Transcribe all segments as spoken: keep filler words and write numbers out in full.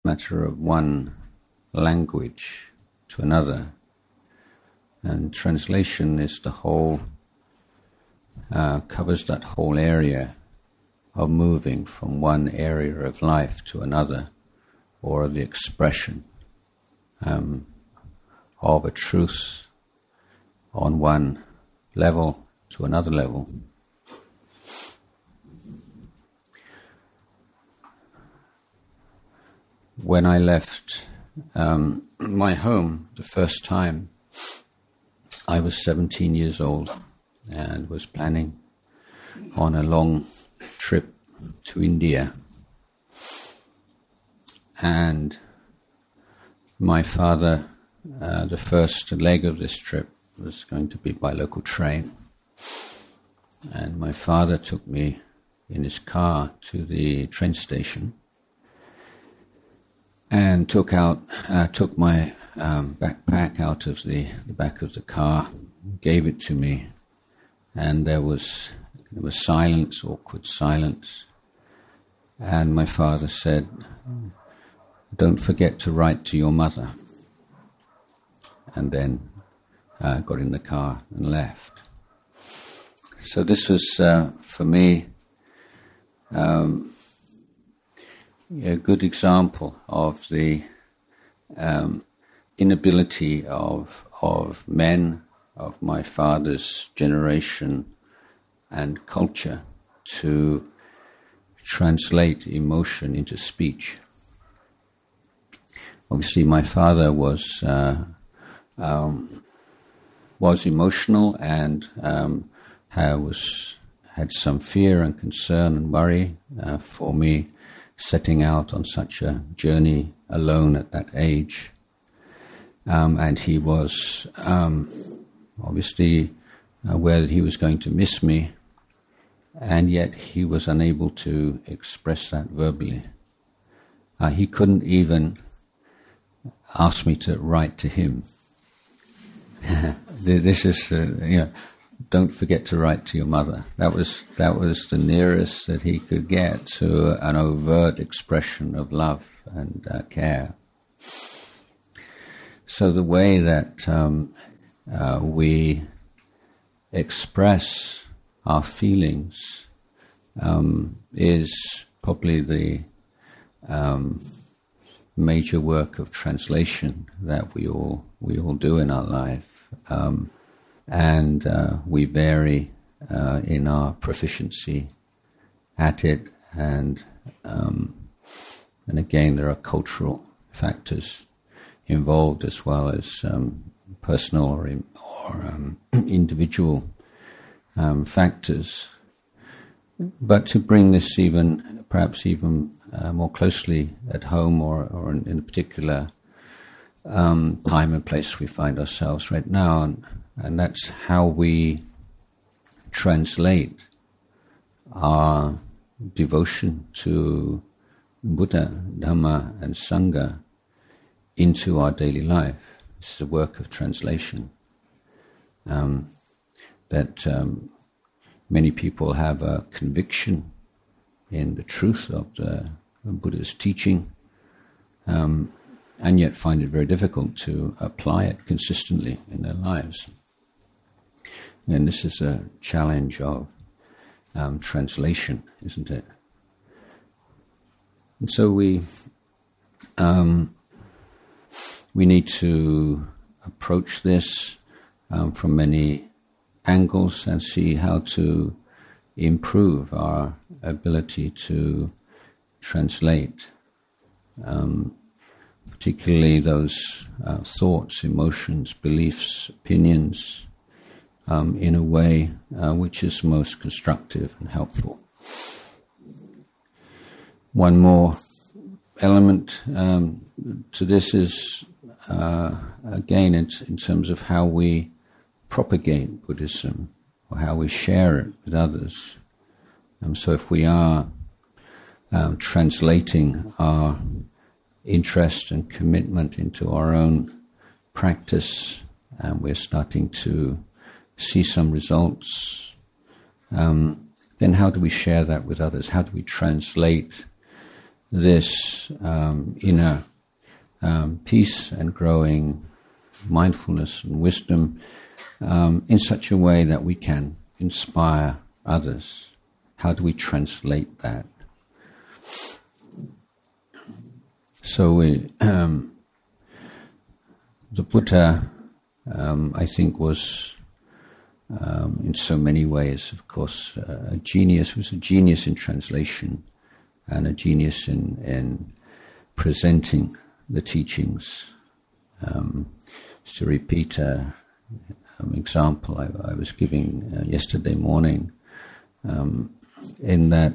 matter of one language to another. And translation is the whole, uh, covers that whole area of moving from one area of life to another, or the expression um, of a truth on one level to another level. When I left um, my home the first time, I was seventeen years old and was planning on a long trip to India. And my father, uh, the first leg of this trip was going to be by local train. And my father took me in his car to the train station and took out, uh, took my um, backpack out of the, the back of the car, gave it to me, and there was there was silence, awkward silence. And my father said, "Don't forget to write to your mother." And then uh, got in the car and left. So this was, uh, for me, um, a good example of the um, inability of of men of my father's generation and culture to translate emotion into speech. Obviously, my father was uh, um, was emotional and um, had, was had some fear and concern and worry uh, for me setting out on such a journey alone at that age. Um, and he was um, obviously aware that he was going to miss me, and yet he was unable to express that verbally. Uh, he couldn't even ask me to write to him. This is, uh, you know, don't forget to write to your mother. That was that was the nearest that he could get to an overt expression of love and uh, care. So the way that um, uh, we express our feelings um, is probably the um, major work of translation that we all we all do in our life. Um, and uh, we vary uh, in our proficiency at it, and um, and again there are cultural factors involved as well as um, personal or, in, or um, individual um, factors. But to bring this even, perhaps even uh, more closely at home or, or in, in a particular um, time and place we find ourselves right now, and, and that's how we translate our devotion to Buddha, Dhamma, and Sangha into our daily life. This is a work of translation. Um, that um, many people have a conviction in the truth of the Buddha's teaching, um, and yet find it very difficult to apply it consistently in their lives. And this is a challenge of um, translation, isn't it? And so we um, we need to approach this um, from many angles and see how to improve our ability to translate, um, particularly those uh, thoughts, emotions, beliefs, opinions, um, in a way uh, which is most constructive and helpful. One more element um, to this is, uh, again, in, in terms of how we propagate Buddhism or how we share it with others. Um, so if we are um, translating our interest and commitment into our own practice, and we're starting to see some results, um, then how do we share that with others? How do we translate this um, inner um, peace and growing mindfulness and wisdom um, in such a way that we can inspire others. How do we translate that? So we, um, the Buddha, um, I think, was um, in so many ways, of course, uh, a genius. Was a genius in translation and a genius in in presenting the teachings. Um, to repeat an um, example I, I was giving uh, yesterday morning, um, in that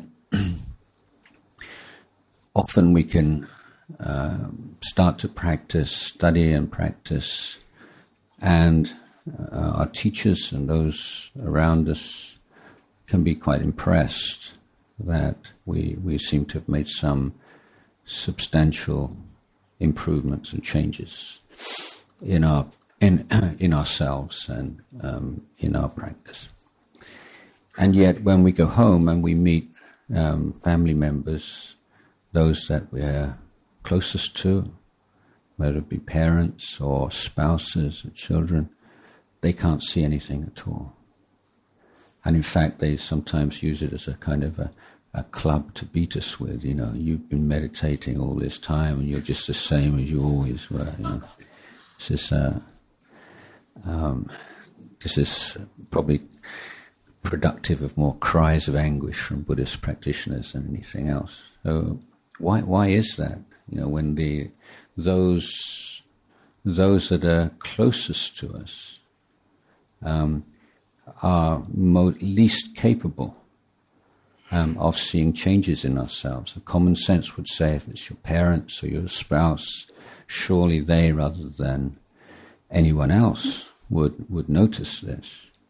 often we can uh, start to practice, study and practice, and uh, our teachers and those around us can be quite impressed that we we seem to have made some substantial improvements and changes in our in in ourselves and um, in our practice. And yet, when we go home and we meet um, family members, those that we're closest to, whether it be parents or spouses or children, they can't see anything at all. And in fact, they sometimes use it as a kind of a, a club to beat us with. You know, you've been meditating all this time and you're just the same as you always were. You know? This is uh, um, this is probably productive of more cries of anguish from Buddhist practitioners than anything else. So why why is that? You know, when the those those that are closest to us um, are mo- least capable um, of seeing changes in ourselves. So common sense would say, if it's your parents or your spouse, surely they, rather than anyone else, would would notice this.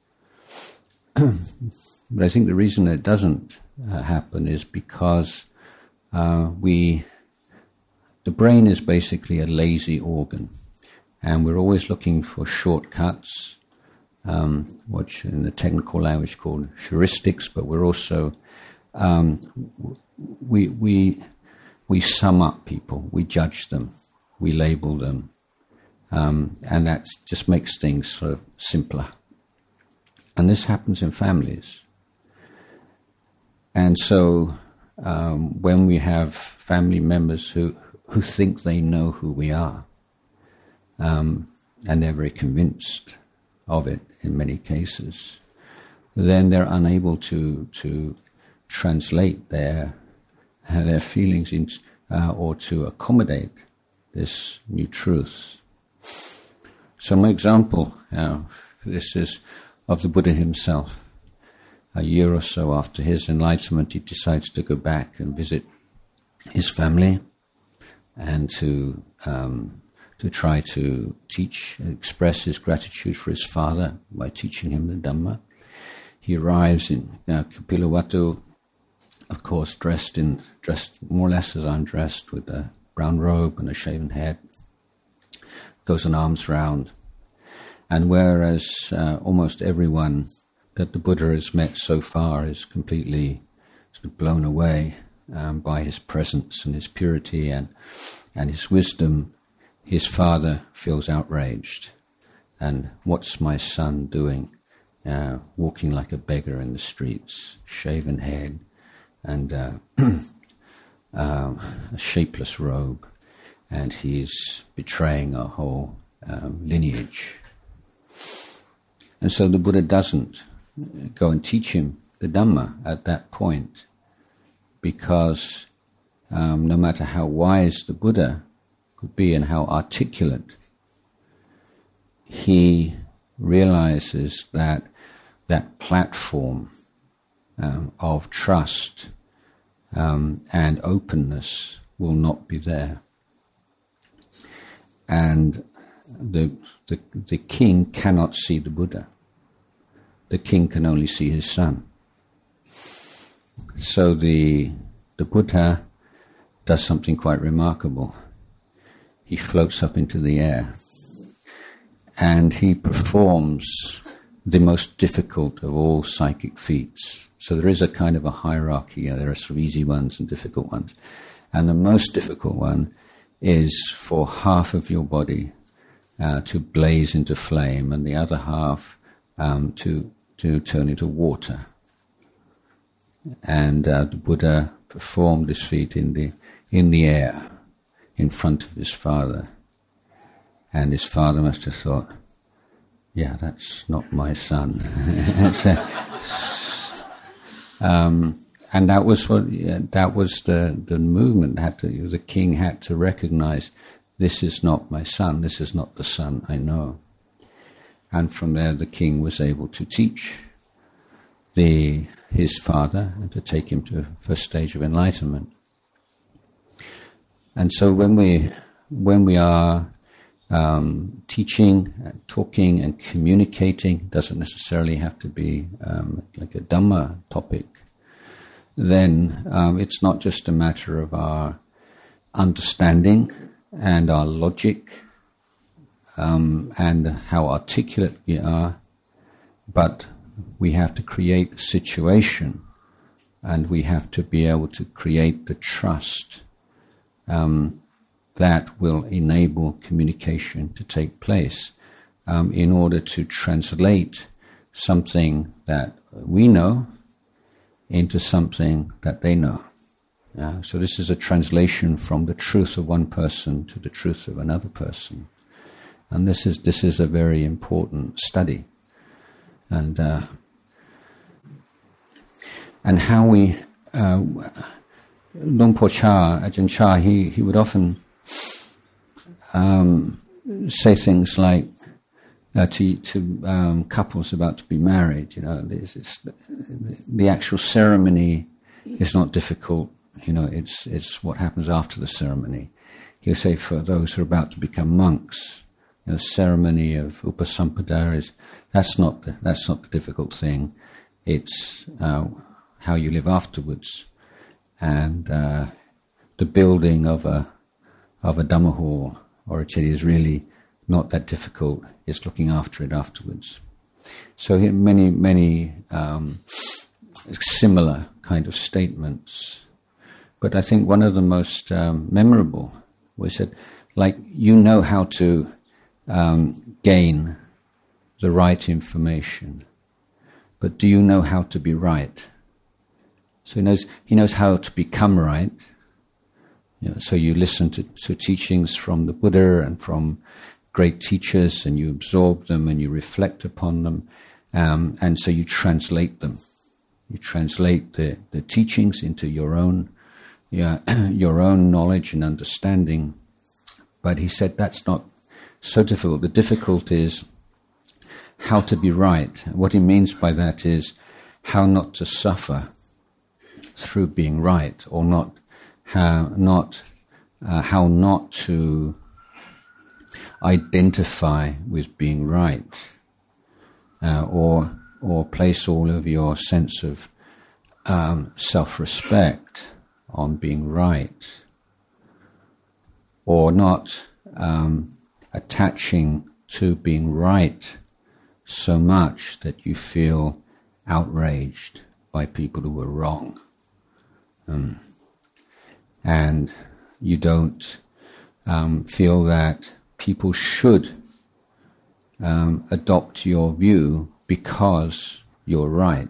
But I think the reason it doesn't uh, happen is because uh, we, the brain is basically a lazy organ, and we're always looking for shortcuts, um, which in the technical language called heuristics. But we're also um, we we we sum up people, we judge them, we label them, um, and that just makes things sort of simpler. And this happens in families. And so um, when we have family members who, who think they know who we are, um, and they're very convinced of it in many cases, then they're unable to to translate their uh, their feelings into, uh, or to accommodate this new truth. So my example, uh, this is of the Buddha himself. A year or so after his enlightenment, he decides to go back and visit his family and to um, to try to teach and express his gratitude for his father by teaching him the Dhamma. He arrives in uh, Kapilavatthu, of course, dressed in dressed more or less as I'm dressed, with a brown robe and a shaven head. Goes an arm's round. And whereas uh, almost everyone that the Buddha has met so far is completely sort of blown away um, by his presence and his purity and and his wisdom, his father feels outraged. And what's my son doing, uh, walking like a beggar in the streets, shaven head, and uh, um, a shapeless robe, and he's betraying our whole um, lineage. And so the Buddha doesn't go and teach him the Dhamma at that point, because um, no matter how wise the Buddha could be and how articulate, he realizes that that platform um, of trust um, and openness will not be there. And the, the the king cannot see the Buddha. The king can only see his son. So the the Buddha does something quite remarkable. He floats up into the air, and he performs the most difficult of all psychic feats. So there is a kind of a hierarchy. You know, there are sort of easy ones and difficult ones. And the most difficult one is for half of your body uh, to blaze into flame and the other half um, to to turn into water. And uh, the Buddha performed this feat in the in the air in front of his father. And his father must have thought, yeah, that's not my son. um, and that was what yeah, that was the, the movement. Had to, the king had to recognize, this is not my son. This is not the son I know. And from there, the king was able to teach the his father and to take him to the first stage of enlightenment. And so, when we when we are Um, teaching, uh, talking and communicating, doesn't necessarily have to be um, like a Dhamma topic, then um, it's not just a matter of our understanding and our logic um, and how articulate we are, but we have to create a situation and we have to be able to create the trust um, that will enable communication to take place um, in order to translate something that we know into something that they know. Uh, so this is a translation from the truth of one person to the truth of another person. And this is this is a very important study. And uh, and how we... Uh, Luang Por Chah, Ajahn Chah, he, he would often Um, say things like uh, to to um, couples about to be married. You know, it's, it's, the actual ceremony is not difficult. You know, it's it's what happens after the ceremony. He'll say for those who are about to become monks, you know, the ceremony of upasampada is that's not the, that's not the difficult thing. It's uh, how you live afterwards, and uh, the building of a of a Dhamma hall or a chedi is really not that difficult. It's looking after it afterwards. So here many, many um, similar kind of statements. But I think one of the most um, memorable was that, like, you know how to um, gain the right information, but do you know how to be right? So he knows, he knows how to become right. You know, so you listen to, to teachings from the Buddha and from great teachers, and you absorb them and you reflect upon them, um, and so you translate them. You translate the, the teachings into your own yeah, your own knowledge and understanding. But he said that's not so difficult. The difficulty is how to be right. What he means by that is how not to suffer through being right, or not how not uh, how not to identify with being right, uh, or or place all of your sense of um, self-respect on being right, or not um, attaching to being right so much that you feel outraged by people who were wrong. Um, and you don't um, feel that people should um, adopt your view because you're right.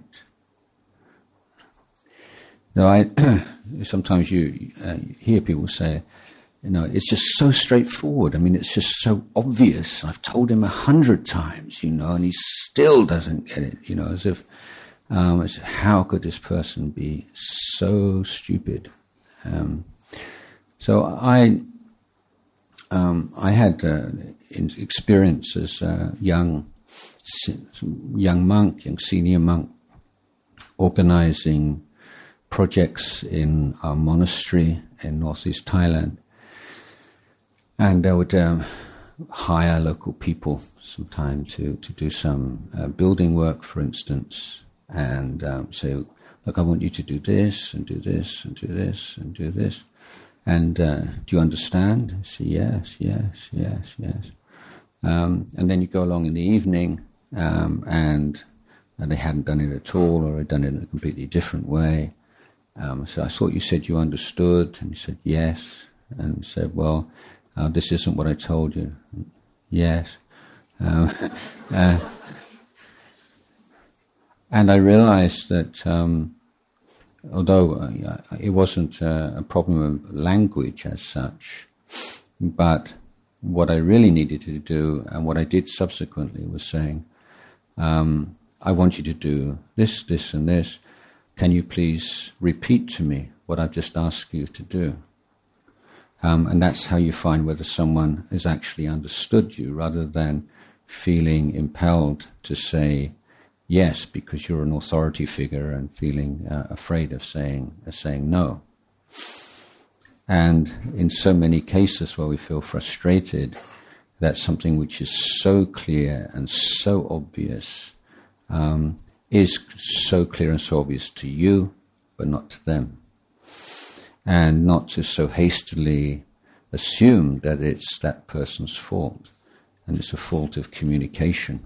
Now, I sometimes you uh, hear people say, you know, it's just so straightforward. I mean, it's just so obvious. I've told him a hundred times, you know, and he still doesn't get it. You know, as if, um, as if how could this person be so stupid? Um, so I, um, I had uh, experience as a young, young monk, young senior monk, organizing projects in our monastery in northeast Thailand, and I would um, hire local people sometime to, to do some uh, building work, for instance, and um, say, look, I want you to do this and do this and do this and do this, and uh, do you understand? I say, yes, yes, yes, yes. Um, and then you go along in the evening, um, and, and they hadn't done it at all, or had done it in a completely different way. Um, so I thought you said you understood, and he said yes, and said, well, uh, this isn't what I told you. Yes. Um, uh, and I realized that um, although uh, it wasn't uh, a problem of language as such, but what I really needed to do, and what I did subsequently, was saying, um, I want you to do this, this, and this. Can you please repeat to me what I've just asked you to do? Um, and that's how you find whether someone has actually understood you, rather than feeling impelled to say yes because you're an authority figure and feeling uh, afraid of saying uh, saying no. And in so many cases where we feel frustrated, that something which is so clear and so obvious um, is so clear and so obvious to you, but not to them. And not to so hastily assume that it's that person's fault, and it's a fault of communication.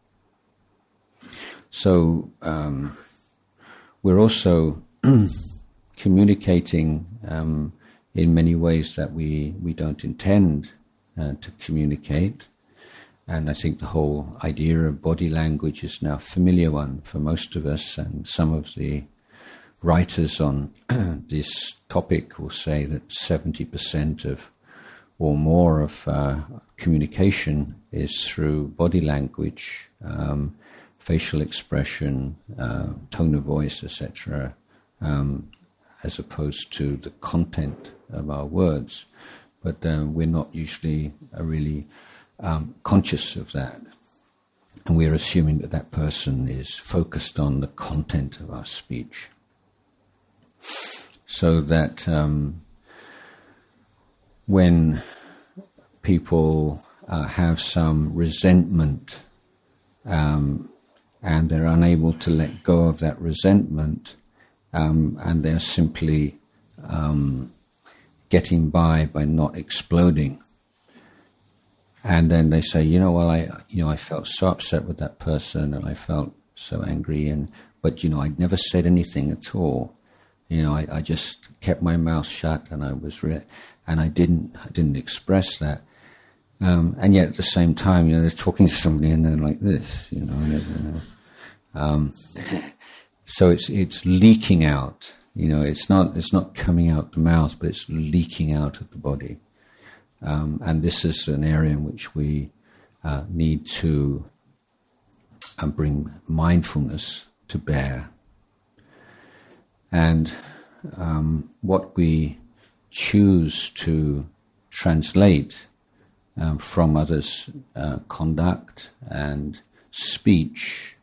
So um, we're also communicating um, in many ways that we, we don't intend uh, to communicate. And I think the whole idea of body language is now a familiar one for most of us, and some of the writers on this topic will say that seventy percent of or more of uh, communication is through body language, um, facial expression, uh, tone of voice, et cetera, um, as opposed to the content of our words. But uh, we're not usually uh, really um, conscious of that. And we're assuming that that person is focused on the content of our speech. So that um, when people uh, have some resentment um, and they're unable to let go of that resentment, um, and they're simply um, getting by by not exploding, and then they say, you know, well, I, you know, I felt so upset with that person, and I felt so angry, and but you know, I never said anything at all. You know, I, I just kept my mouth shut, and I was, re- and I didn't, I didn't express that. Um, and yet, at the same time, you know, they're talking to somebody, and they're like this, you know. And, you know um, so it's it's leaking out. You know, it's not it's not coming out the mouth, but it's leaking out of the body. Um, and this is an area in which we uh, need to uh, bring mindfulness to bear. And um, what we choose to translate um, from others' uh, conduct and speech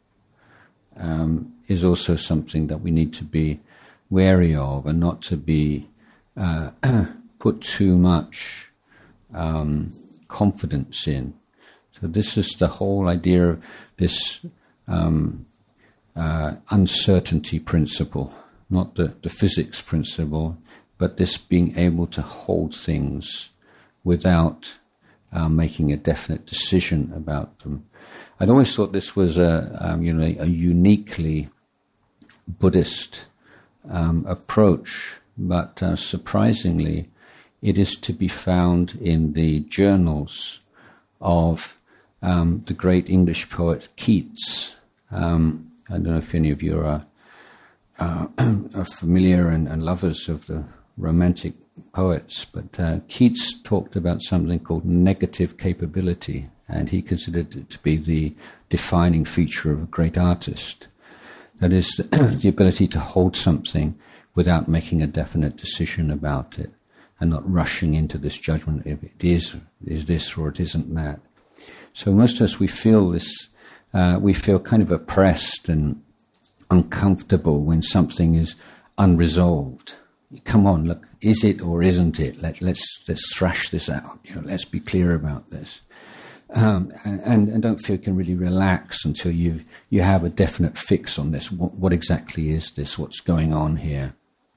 um, is also something that we need to be wary of, and not to be uh, put too much um, confidence in. So this is the whole idea of this um, uh, uncertainty principle. Not the, the physics principle, but this being able to hold things without uh, making a definite decision about them. I'd always thought this was a, um, you know, a uniquely Buddhist um, approach, but uh, surprisingly, it is to be found in the journals of um, the great English poet Keats. Um, I don't know if any of you are Uh, are familiar and, and lovers of the romantic poets, but uh, Keats talked about something called negative capability, and he considered it to be the defining feature of a great artist. That is, the ability to hold something without making a definite decision about it, and not rushing into this judgment if it is, is this or it isn't that. So most of us, we feel this, uh, we feel kind of oppressed and uncomfortable when something is unresolved. Come on, look, is it or isn't it? Let, let's let's thrash this out. You know, let's be clear about this, um, and, and don't feel you can really relax until you you have a definite fix on this. What, what exactly is this? What's going on here?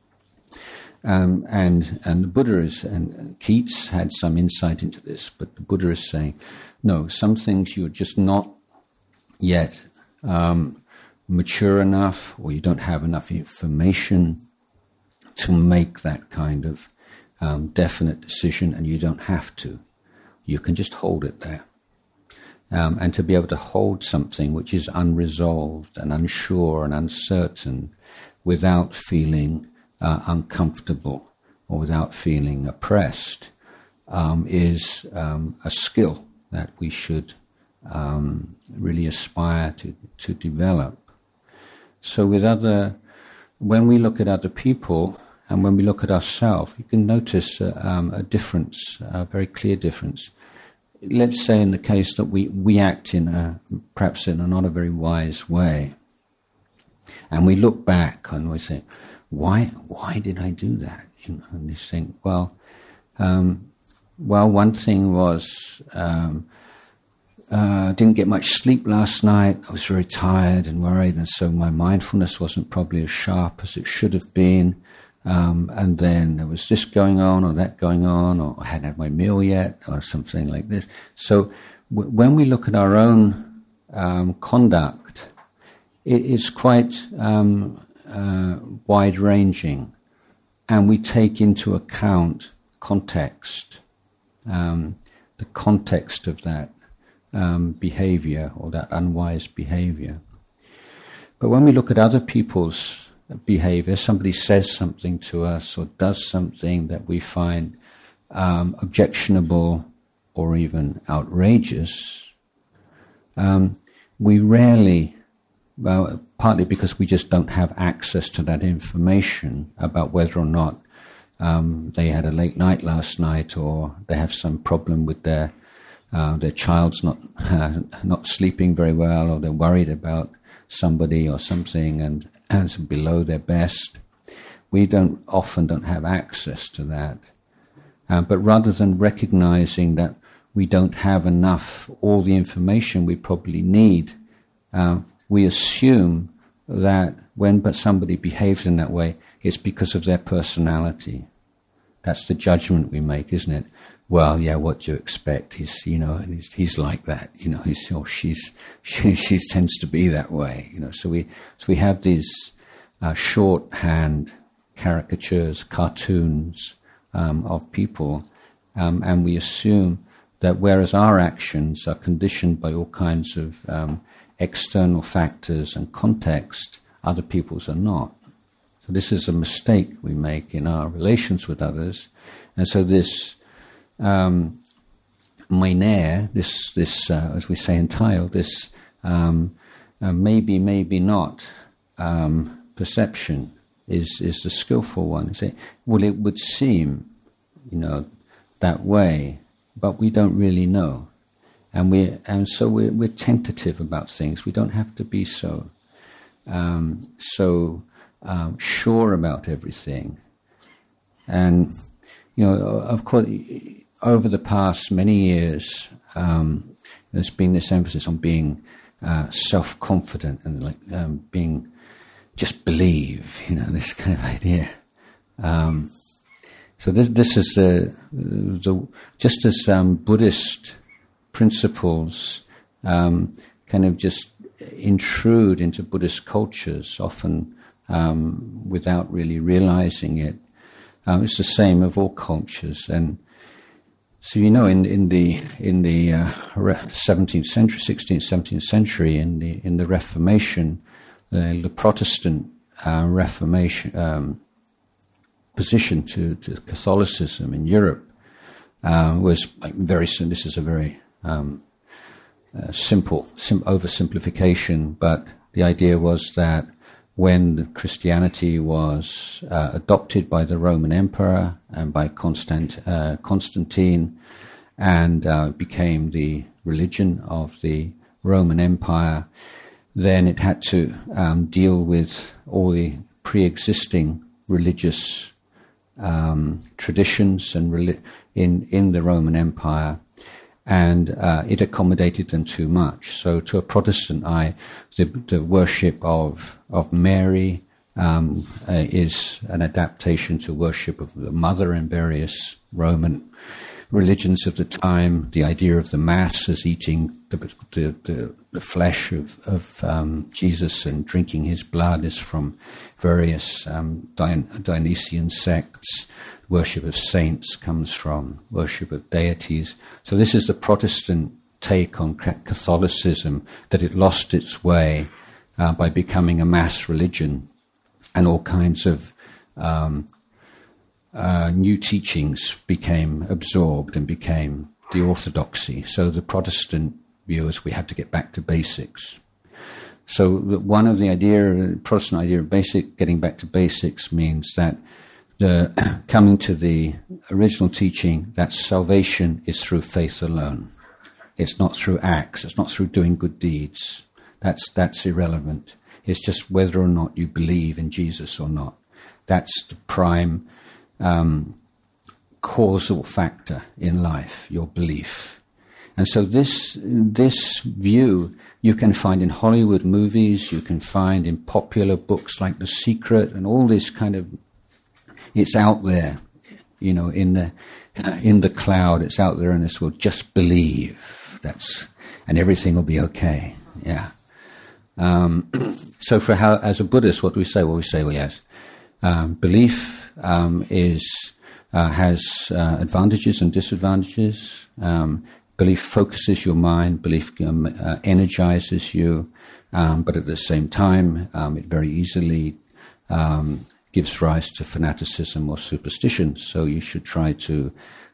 Um, and and the Buddha is, and Keats had some insight into this, but the Buddha is saying, no, some things you're just not yet Um, mature enough, or you don't have enough information to make that kind of um, definite decision, and you don't have to. You can just hold it there. Um, and to be able to hold something which is unresolved and unsure and uncertain without feeling uh, uncomfortable or without feeling oppressed um, is um, a skill that we should um, really aspire to, to develop. So with other, when we look at other people and when we look at ourselves, you can notice uh, um, a difference, a very clear difference. Let's say in the case that we, we act in a, perhaps in a not a very wise way, and we look back and we think, why why did I do that? You know, and you think, well, um, well, one thing was um, uh, I didn't get much sleep last night. I was very tired and worried, and so my mindfulness wasn't probably as sharp as it should have been. Um, and then there was this going on or that going on, or I hadn't had my meal yet, or something like this. So w- when we look at our own um, conduct, it is quite um, uh, wide-ranging, and we take into account context, um, the context of that um, behavior or that unwise behavior. But when we look at other people's behavior, somebody says something to us or does something that we find um, objectionable or even outrageous, um, we rarely, well, partly because we just don't have access to that information about whether or not um, they had a late night last night, or they have some problem with their uh, their child's not uh, not sleeping very well, or they're worried about somebody or something and as below their best. We don't often don't have access to that. Uh, but rather than recognizing that we don't have enough, all the information we probably need, uh, we assume that when but somebody behaves in that way, it's because of their personality. That's the judgment we make, isn't it? Well, yeah, what do you expect? He's, you know, he's, he's like that, you know, he's, or she's, she, she tends to be that way, you know. So we, so we have these uh, shorthand caricatures, cartoons um, of people, um, and we assume that whereas our actions are conditioned by all kinds of um, external factors and context, other people's are not. So this is a mistake we make in our relations with others, and so this Um, Meine, this, this uh, as we say in Thai, this um, uh, maybe, maybe not um, perception is is the skillful one. Say, well, it would seem, you know, that way, but we don't really know, and we and so we're, we're tentative about things. We don't have to be so um, so um, sure about everything, and you know, of course. Over the past many years, um, there's been this emphasis on being uh, self-confident and like um, being just believe, you know, this kind of idea. Um, so this this is the the just as um, Buddhist principles um, kind of just intrude into Buddhist cultures, often um, without really realizing it. Um, it's the same of all cultures. And so, you know, in, in the in the uh, seventeenth century, sixteenth, seventeenth century, in the in the Reformation, uh, the Protestant uh, Reformation um, position to, to Catholicism in Europe uh, was like very. This is a very um, uh, simple sim- oversimplification, but the idea was that when Christianity was uh, adopted by the Roman Emperor and by Constant, uh, Constantine and uh, became the religion of the Roman Empire, then it had to um, deal with all the pre-existing religious um, traditions and reli- in, in the Roman Empire, and uh, it accommodated them too much. So to a Protestant eye, the, the worship of of Mary um, uh, is an adaptation to worship of the Mother in various Roman religions of the time, the idea of the Mass as eating the, the, the, the flesh of, of um, Jesus and drinking his blood is from various um, Dion- Dionysian sects. Worship of saints comes from worship of deities. So this is the Protestant take on Catholicism, that it lost its way uh, by becoming a mass religion, and all kinds of um, uh, new teachings became absorbed and became the orthodoxy. So the Protestant view is we have to get back to basics. So one of the idea, Protestant idea of basic, getting back to basics means that the coming to the original teaching that salvation is through faith alone. It's not through acts. It's not through doing good deeds. That's that's irrelevant. It's just whether or not you believe in Jesus or not. That's the prime um, causal factor in life, your belief. And so this this view you can find in Hollywood movies, you can find in popular books like The Secret, and all this kind of, it's out there, you know, in the uh, in the cloud. It's out there in this world. Just believe. That's and everything will be okay. Yeah. Um, so for how, as a Buddhist, what do we say? Well, we say, well, yes, um, belief um, is uh, has uh, advantages and disadvantages. Um, belief focuses your mind. Belief um, uh, energizes you, um, but at the same time, um, it very easily um, gives rise to fanaticism or superstition. So you should try to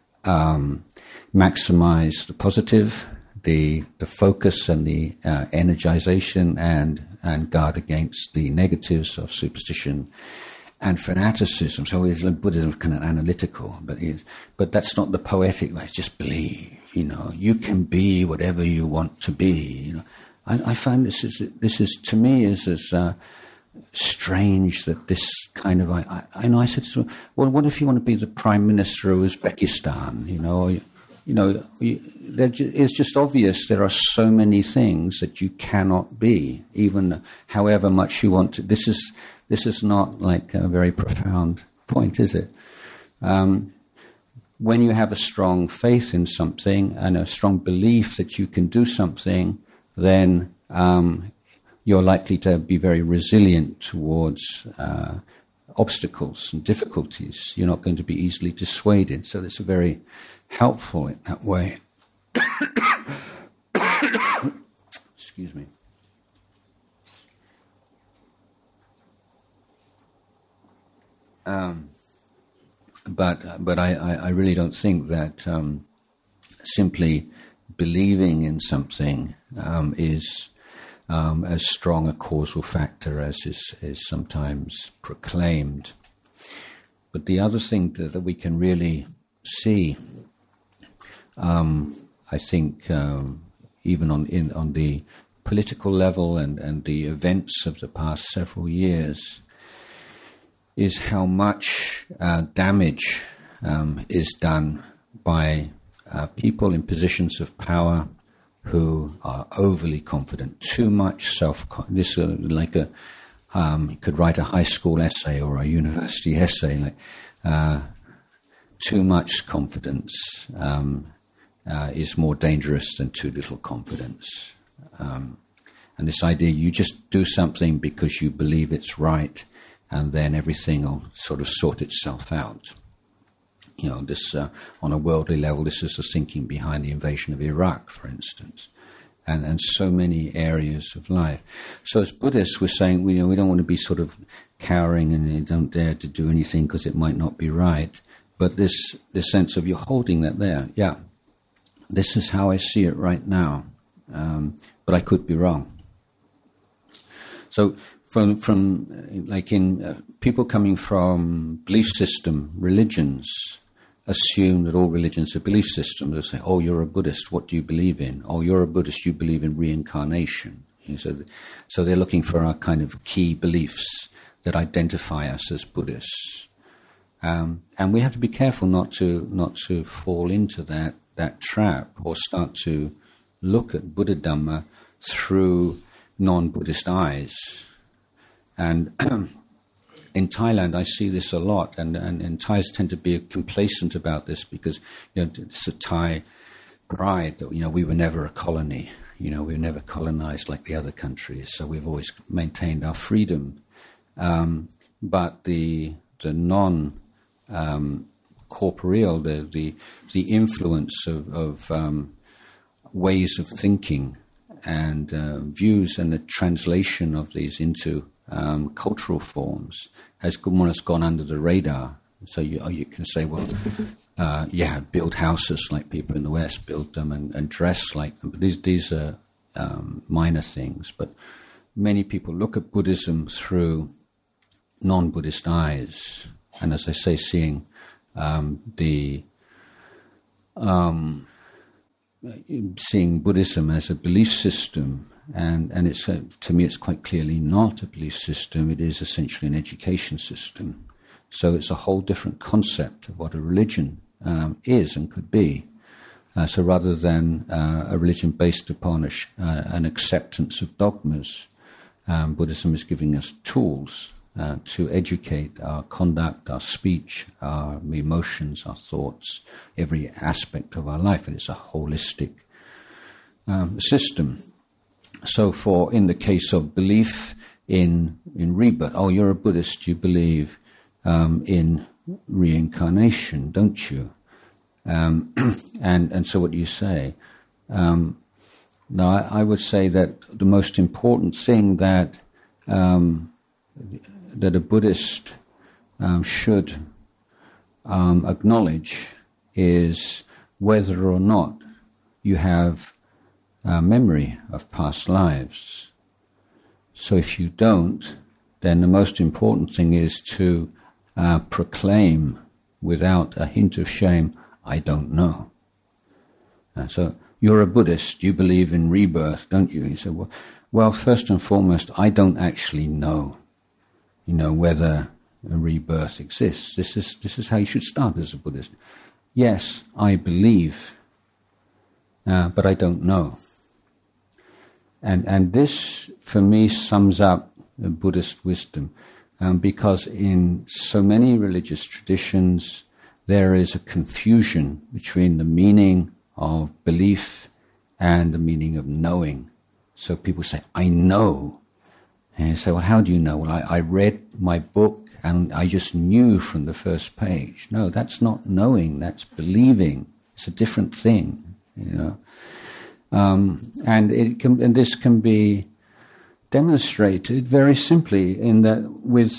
um, maximize the positive, the the focus and the uh, energization, and and guard against the negatives of superstition and fanaticism. So is Buddhism kind of analytical, but is but that's not the poetic way. It's just believe. You know, you can be whatever you want to be. You know, I, I find this is this is to me is as uh, strange that this kind of I I, I know I said to them, well, what if you want to be the Prime Minister of Uzbekistan? You know. Or, You know, it's just obvious there are so many things that you cannot be, even however much you want to. This is this is not like a very profound point, is it? Um, when you have a strong faith in something and a strong belief that you can do something, then um, you're likely to be very resilient towards uh, obstacles and difficulties. You're not going to be easily dissuaded. So it's a very helpful in that way. Excuse me. Um, but but I, I, I really don't think that um, simply believing in something um, is um, as strong a causal factor as is, is sometimes proclaimed. But the other thing that, that we can really see, Um, I think um, even on in, on the political level and, and the events of the past several years, is how much uh, damage um, is done by uh, people in positions of power who are overly confident, too much self. This uh, like a um, you could write a high school essay or a university essay, like uh, too much confidence. Um, Uh, is more dangerous than too little confidence. Um, and this idea, you just do something because you believe it's right, and then everything will sort of sort itself out. You know, this uh, on a worldly level, this is the thinking behind the invasion of Iraq, for instance, and, and so many areas of life. So as Buddhists, we're saying, we, you know, we don't want to be sort of cowering and you don't dare to do anything because it might not be right. But this, this sense of you're holding that there, yeah. This is how I see it right now, um, but I could be wrong. So, from from like in uh, people coming from belief system religions, assume that all religions are belief systems. They say, "Oh, you're a Buddhist. What do you believe in? Oh, you're a Buddhist. You believe in reincarnation." You know, so, so they're looking for our kind of key beliefs that identify us as Buddhists, um, and we have to be careful not to not to fall into that. that trap, or start to look at Buddha Dhamma through non-Buddhist eyes. And in Thailand, I see this a lot, and, and, and Thais tend to be complacent about this because, you know, it's a Thai pride that, you know, we were never a colony. You know, we were never colonized like the other countries, so we've always maintained our freedom. Um, but the the non um, corporeal, the the the influence of, of um, ways of thinking and uh, views, and the translation of these into um, cultural forms has more or less gone under the radar. So you, you can say, well, uh, yeah, build houses like people in the West build them, and, and dress like them. But these these are um, minor things. But many people look at Buddhism through non-Buddhist eyes, and as I say, seeing um, the um, seeing Buddhism as a belief system, and and it's uh, to me, it's quite clearly not a belief system. It is essentially an education system. So it's a whole different concept of what a religion um, is and could be. Uh, so rather than uh, a religion based upon a sh- uh, an acceptance of dogmas, um, Buddhism is giving us tools uh, to educate our conduct, our speech, our emotions, our thoughts, every aspect of our life. And it's a holistic um, system. So for, in the case of belief in, in rebirth, oh, you're a Buddhist, you believe Um, in reincarnation, don't you? Um, and and so what do you say? Um, no, I, I would say that the most important thing that um, that a Buddhist um, should um, acknowledge is whether or not you have a memory of past lives. So if you don't, then the most important thing is to Uh, proclaim without a hint of shame, I don't know. Uh, so you're a Buddhist, you believe in rebirth, don't you? You say, well, well, first and foremost, I don't actually know, you know, whether a rebirth exists. This is this is how you should start as a Buddhist. Yes, I believe, uh, but I don't know. And and this, for me, sums up the Buddhist wisdom. Um, because in so many religious traditions, there is a confusion between the meaning of belief and the meaning of knowing. So people say, I know. And you say, well, how do you know? Well, I, I read my book and I just knew from the first page. No, that's not knowing, that's believing. It's a different thing, you know. Um, and it can, and this can be demonstrated very simply in that with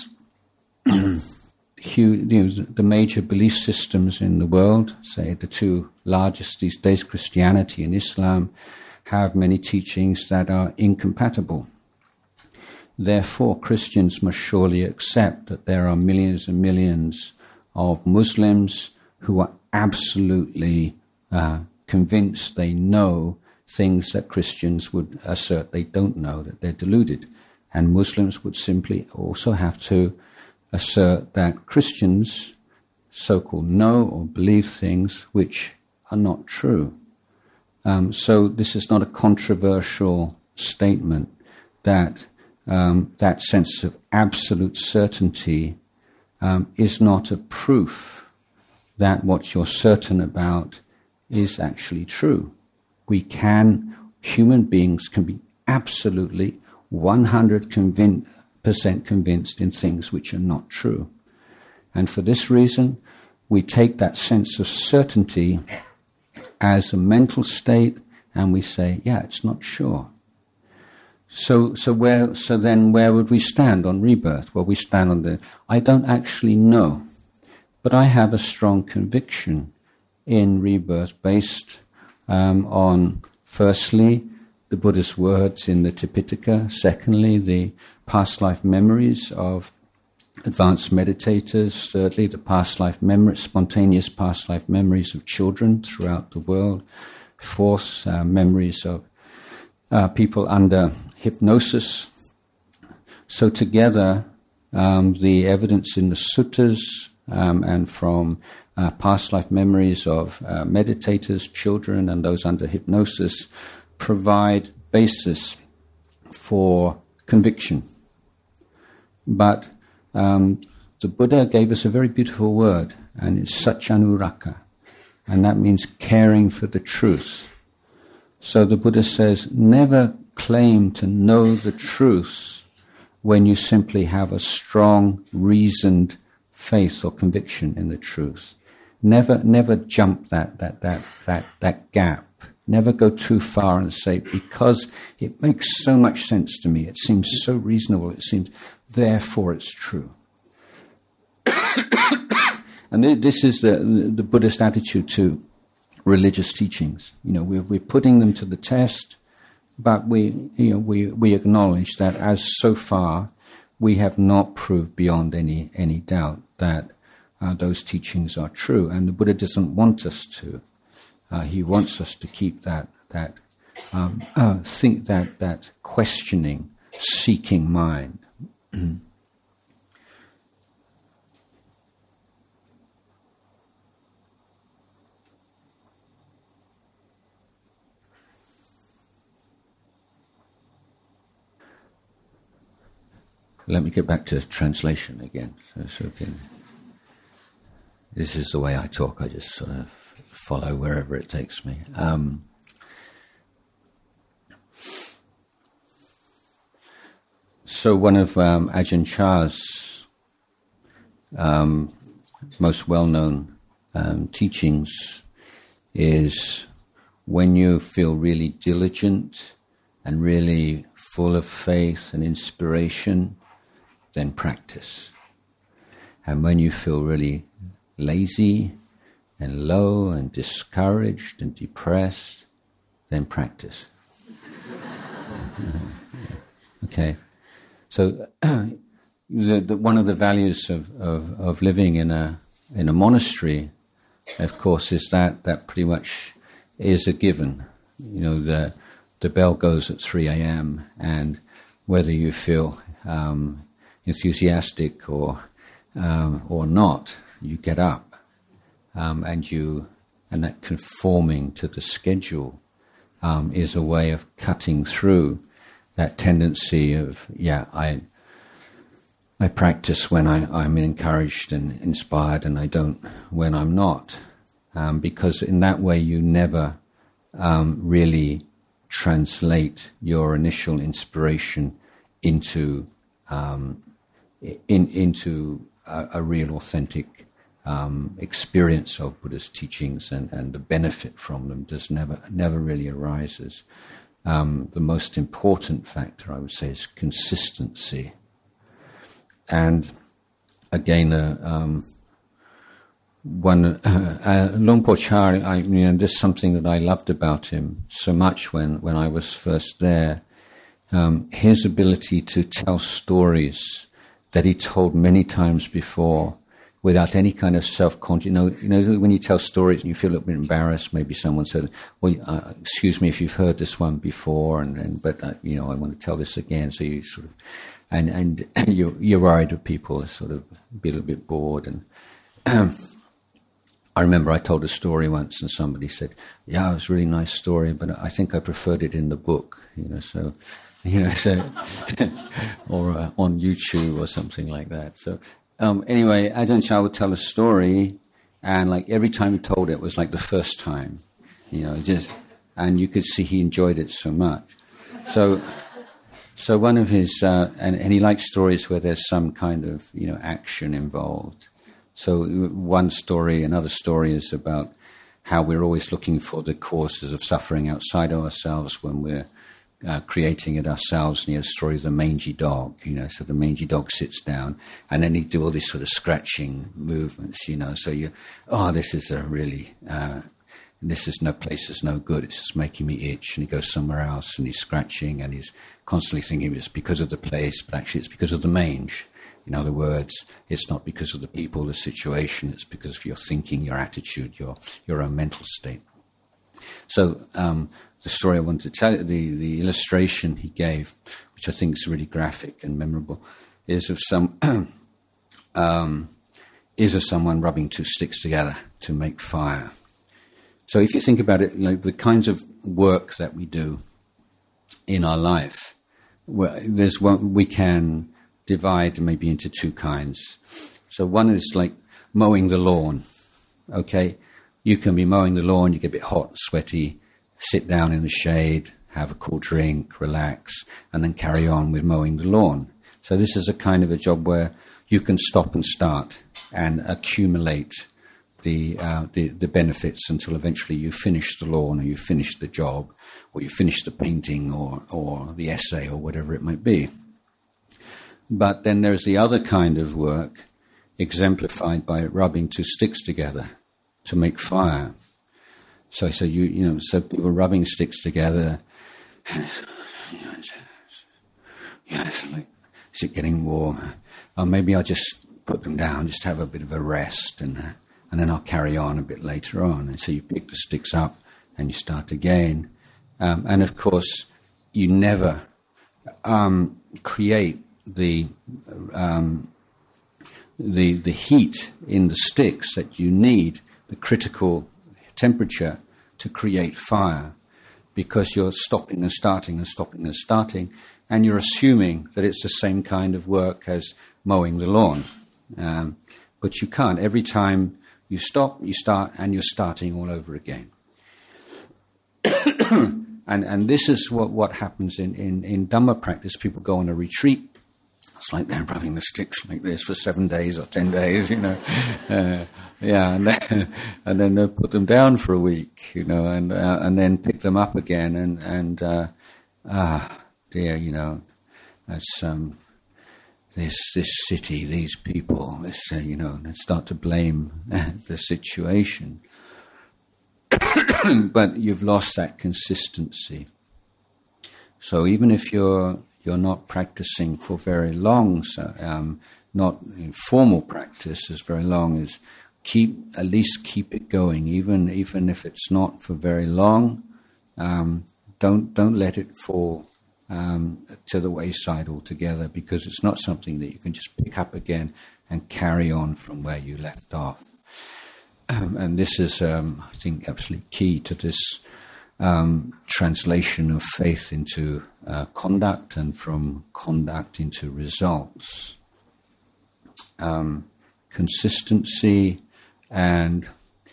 huge, you know, the major belief systems in the world, say the two largest these days, Christianity and Islam, have many teachings that are incompatible. Therefore, Christians must surely accept that there are millions and millions of Muslims who are absolutely uh, convinced they know things that Christians would assert they don't know, that they're deluded. And Muslims would simply also have to assert that Christians so-called know or believe things which are not true. Um, so this is not a controversial statement that um, that sense of absolute certainty um, is not a proof that what you're certain about is actually true. We can, human beings can be absolutely one hundred percent convinced in things which are not true. And for this reason, we take that sense of certainty as a mental state and we say, yeah, it's not sure. So so where so then where would we stand on rebirth? Well, we stand on the, I don't actually know, but I have a strong conviction in rebirth based Um, on, firstly, the Buddha's words in the Tipitaka, secondly, the past life memories of advanced meditators, thirdly, the past life memories, spontaneous past life memories of children throughout the world, fourth, uh, memories of uh, people under hypnosis. So together, um, the evidence in the suttas um, and from Uh, past life memories of uh, meditators, children, and those under hypnosis provide basis for conviction. But um, the Buddha gave us a very beautiful word, and it's Satchanuraka, and that means caring for the truth. So the Buddha says, never claim to know the truth when you simply have a strong, reasoned faith or conviction in the truth. Never, never jump that, that, that, that, that gap. Never go too far and say, because it makes so much sense to me, it seems so reasonable, it seems, therefore it's true. And this is the, the Buddhist attitude to religious teachings. You know, we're, we're putting them to the test, but we, you know, we, we acknowledge that as so far we have not proved beyond any, any doubt that uh, those teachings are true. And the Buddha doesn't want us to. Uh, he wants us to keep that, that, um, uh, think that, that questioning, seeking mind. Let me get back to translation again. So, so can, this is the way I talk. I just sort of follow wherever it takes me. Um, so one of um, Ajahn Chah's um, most well-known um, teachings is when you feel really diligent and really full of faith and inspiration, then practice. And when you feel really lazy and low and discouraged and depressed, then practice. Okay. So the, the, one of the values of, of, of living in a in a monastery, of course, is that that pretty much is a given. You know, the the bell goes at three a.m. and whether you feel um, enthusiastic or um, or not, you get up, um, and you and that conforming to the schedule um, is a way of cutting through that tendency of yeah I I practice when I, I'm encouraged and inspired, and I don't when I'm not, um, because in that way you never um, really translate your initial inspiration into um, in, into a, a real authentic um, experience of Buddha's teachings, and, and the benefit from them does never never really arises. Um, the most important factor, I would say, is consistency. And again, uh, um, one uh, uh, Luang Por Chah, I, you know, this is something that I loved about him so much when, when I was first there. Um, his ability to tell stories that he told many times before, without any kind of self-conscious. You know, you know, when you tell stories and you feel a little bit embarrassed, maybe someone said, "Well, uh, excuse me if you've heard this one before," and, and but uh, you know, I want to tell this again. So you sort of, and and you're you're worried that people sort of be a little bit bored. And um, I remember I told a story once, and somebody said, "Yeah, it was a really nice story, but I think I preferred it in the book." You know, so. You know, so or uh, on YouTube or something like that. So um, anyway, Ajahn Chah would tell a story, and like every time he told it, it was like the first time. You know, just and you could see he enjoyed it so much. So, so one of his uh, and and he likes stories where there's some kind of you know action involved. So one story, another story is about how we're always looking for the causes of suffering outside of ourselves when we're Uh, creating it ourselves. And he has a story of the mangy dog, you know, so the mangy dog sits down and then he do all these sort of scratching movements, you know, so you, oh, this is a really, uh, this is no place is no good, it's just making me itch. And he goes somewhere else and he's scratching and he's constantly thinking it's because of the place, but actually it's because of the mange. In other words, it's not because of the people, the situation, it's because of your thinking, your attitude, your, your own mental state. So, um, the story I wanted to tell you, the, the illustration he gave, which I think is really graphic and memorable, is of some um, is of someone rubbing two sticks together to make fire. So if you think about it, you know, the kinds of work that we do in our life, well, there's one we can divide maybe into two kinds. So one is like mowing the lawn. Okay, you can be mowing the lawn, you get a bit hot, sweaty, sit down in the shade, have a cool drink, relax, and then carry on with mowing the lawn. So this is a kind of a job where you can stop and start and accumulate the, uh, the the benefits until eventually you finish the lawn, or you finish the job, or you finish the painting, or or the essay, or whatever it might be. But then there's the other kind of work, exemplified by rubbing two sticks together to make fire. So, so you you know, so people rubbing sticks together. And it's, you know, it's, yeah, it's like, is it getting warmer? Or maybe I'll just put them down, just have a bit of a rest, and uh, and then I'll carry on a bit later on. And so you pick the sticks up and you start again. Um, and of course, you never um, create the um, the the heat in the sticks that you need, the critical temperature to create fire, because you're stopping and starting and stopping and starting, and you're assuming that it's the same kind of work as mowing the lawn. Um, but you can't. Every time you stop, you start, and you're starting all over again. and and this is what, what happens in, in, in Dhamma practice. People go on a retreat. It's like they're rubbing the sticks like this for seven days or ten days, you know. Uh, yeah, and then, and then they'll put them down for a week, you know, and uh, and then pick them up again. And, and uh, ah, dear, you know, that's um, this this city, these people, this, uh, you know, and start to blame the situation. But you've lost that consistency. So even if you're you're not practicing for very long, so um, not in formal practice as very long as keep at least keep it going, even even if it's not for very long. Um, don't don't let it fall um, to the wayside altogether, because it's not something that you can just pick up again and carry on from where you left off. Um, and this is, um, I think, absolutely key to this um, translation of faith into uh, conduct, and from conduct into results. Um, consistency, and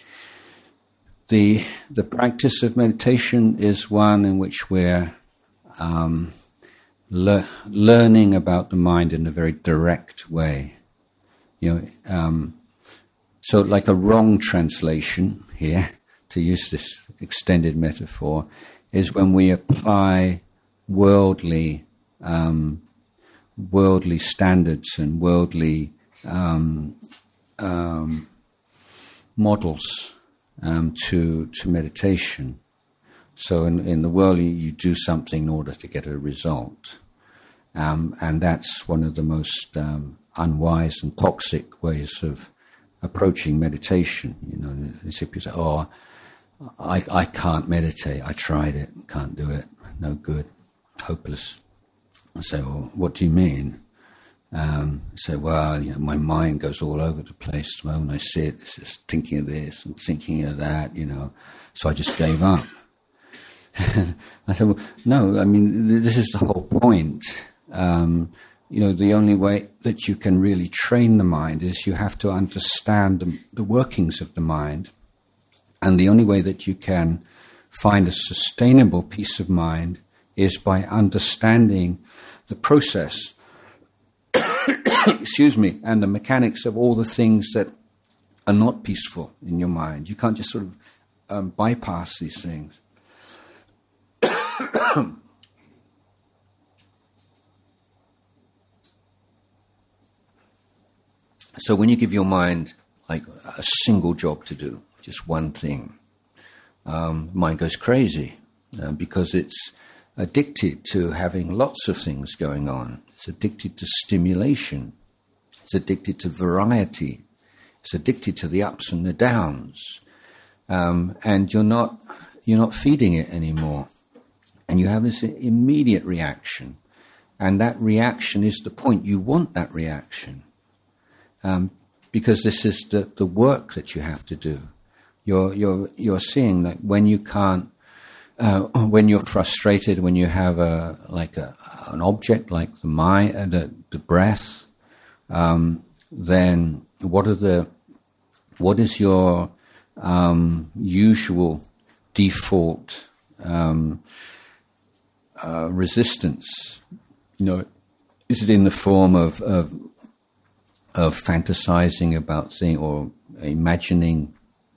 the the practice of meditation is one in which we're um, le- learning about the mind in a very direct way. You know. Um, So like a wrong translation here, to use this extended metaphor, is when we apply worldly um, worldly standards and worldly um, um, models um, to to meditation. So in, in the world, you, you do something in order to get a result. Um, and that's one of the most um, unwise and toxic ways of approaching meditation. You know, people say, "Oh, I I can't meditate. I tried it, can't do it. No good, hopeless." I say, "Well, what do you mean?" Um, I say, "Well, you know, my mind goes all over the place. The moment I sit, it's just thinking of this and thinking of that. You know, so I just gave up." I said, "Well, no. I mean, this is the whole point." Um, You know, the only way that you can really train the mind is you have to understand the, the workings of the mind. And the only way that you can find a sustainable peace of mind is by understanding the process, excuse me, and the mechanics of all the things that are not peaceful in your mind. You can't just sort of um, bypass these things. So when you give your mind like a single job to do, just one thing, um, mind goes crazy uh, because it's addicted to having lots of things going on. It's addicted to stimulation. It's addicted to variety. It's addicted to the ups and the downs. Um, and you're not you're not feeding it anymore. And you have this immediate reaction. And that reaction is the point. You want that reaction. Um, because this is the, the work that you have to do. You're you're you're seeing that when you can't, uh, when you're frustrated, when you have a like a an object like the mind, uh, the the breath, um, then what are the, what is your um, usual default um, uh, resistance? You know, is it in the form of of, of fantasizing about things or imagining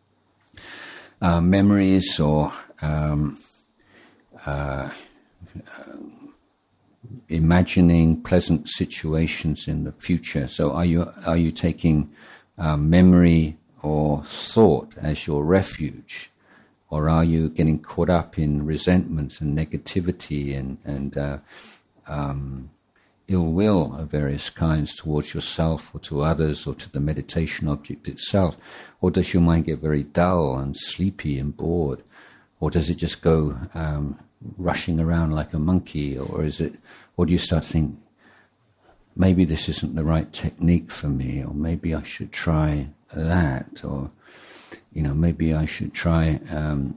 uh, memories or um, uh, uh, imagining pleasant situations in the future? So, are you are you taking uh, memory or thought as your refuge, or are you getting caught up in resentments and negativity and and uh, um, ill will of various kinds towards yourself or to others or to the meditation object itself? Or does your mind get very dull and sleepy and bored? Or does it just go um, rushing around like a monkey? Or is it, or do you start thinking, maybe this isn't the right technique for me, or maybe I should try that, or, you know, maybe I should try um,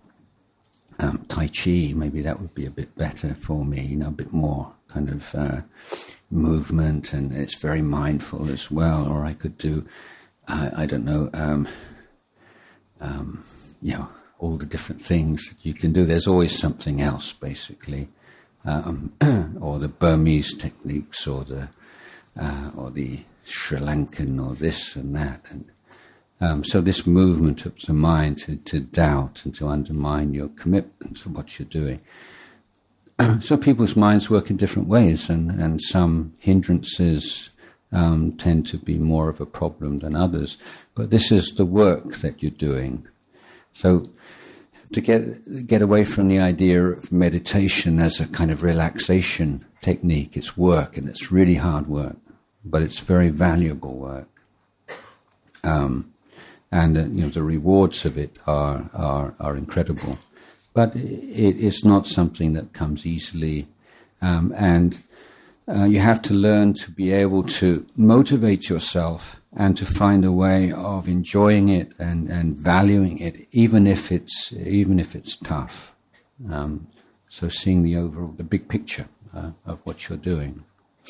um, Tai Chi, maybe that would be a bit better for me, you know, a bit more kind of uh, movement, and it's very mindful as well. Or I could do, uh, I don't know, um, um, you know, all the different things that you can do. There's always something else, basically, um, or the Burmese techniques, or the uh, or the Sri Lankan, or this and that, and um, so this movement of the mind to, to doubt and to undermine your commitment to what you're doing. So people's minds work in different ways, and, and some hindrances um, tend to be more of a problem than others. But this is the work that you're doing. So to get get away from the idea of meditation as a kind of relaxation technique, it's work, and it's really hard work, but it's very valuable work. Um, and uh, you know, the rewards of it are are, are incredible. But it is not something that comes easily, um, and uh, you have to learn to be able to motivate yourself and to find a way of enjoying it and, and valuing it, even if it's even if it's tough. Um, so seeing the overall, the big picture uh, of what you're doing,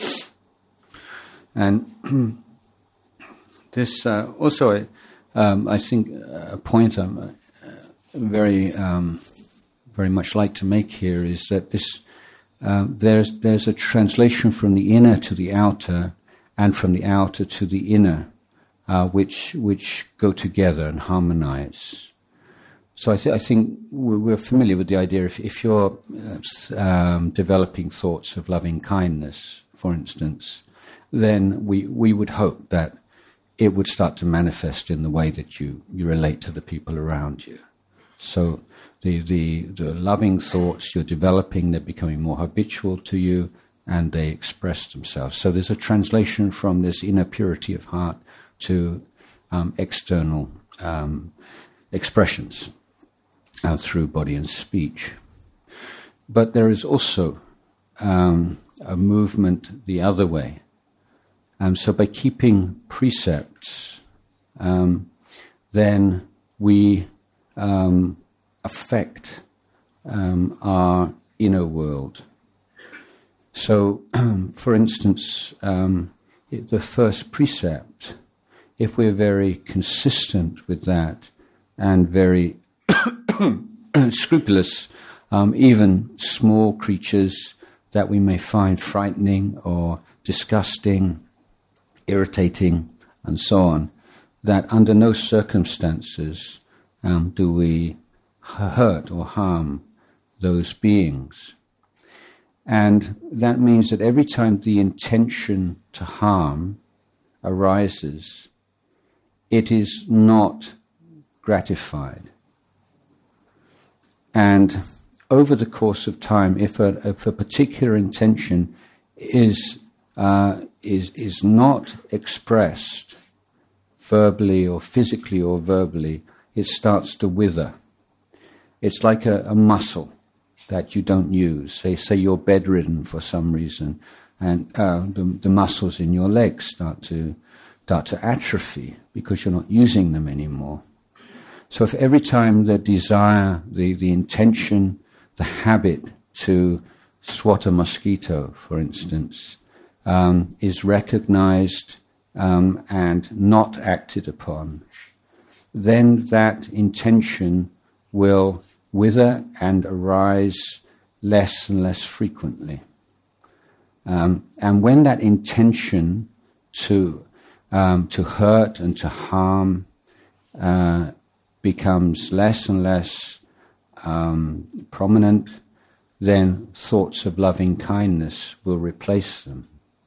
and this uh, also, um, I think, a point I'm uh, very um, very much like to make here is that this uh, there's there's a translation from the inner to the outer, and from the outer to the inner, uh, which which go together and harmonize. So I, th- I think we're familiar with the idea. If, if you're uh, um, developing thoughts of loving kindness, for instance, then we we would hope that it would start to manifest in the way that you, you relate to the people around you. So The, the the loving thoughts you're developing, they're becoming more habitual to you, and they express themselves. So there's a translation from this inner purity of heart to um, external um, expressions uh, through body and speech. But there is also um, a movement the other way. Um, so by keeping precepts, um, then we Um, affect um, our inner world. So, for instance, um, it, the first precept, if we're very consistent with that and very scrupulous, um, even small creatures that we may find frightening or disgusting, irritating, and so on, that under no circumstances um, do we hurt or harm those beings. And that means that every time the intention to harm arises, it is not gratified. And over the course of time, if a, if a particular intention is uh, is is not expressed verbally or physically or verbally, it starts to wither. It's like a, a muscle that you don't use. Say, say you're bedridden for some reason, and uh, the, the muscles in your legs start to start to atrophy because you're not using them anymore. So if every time the desire, the, the intention, the habit to swat a mosquito, for instance, um, is recognized um, and not acted upon, then that intention will wither and arise less and less frequently. Um, and when that intention to um, to hurt and to harm uh, becomes less and less um, prominent, then thoughts of loving kindness will replace them.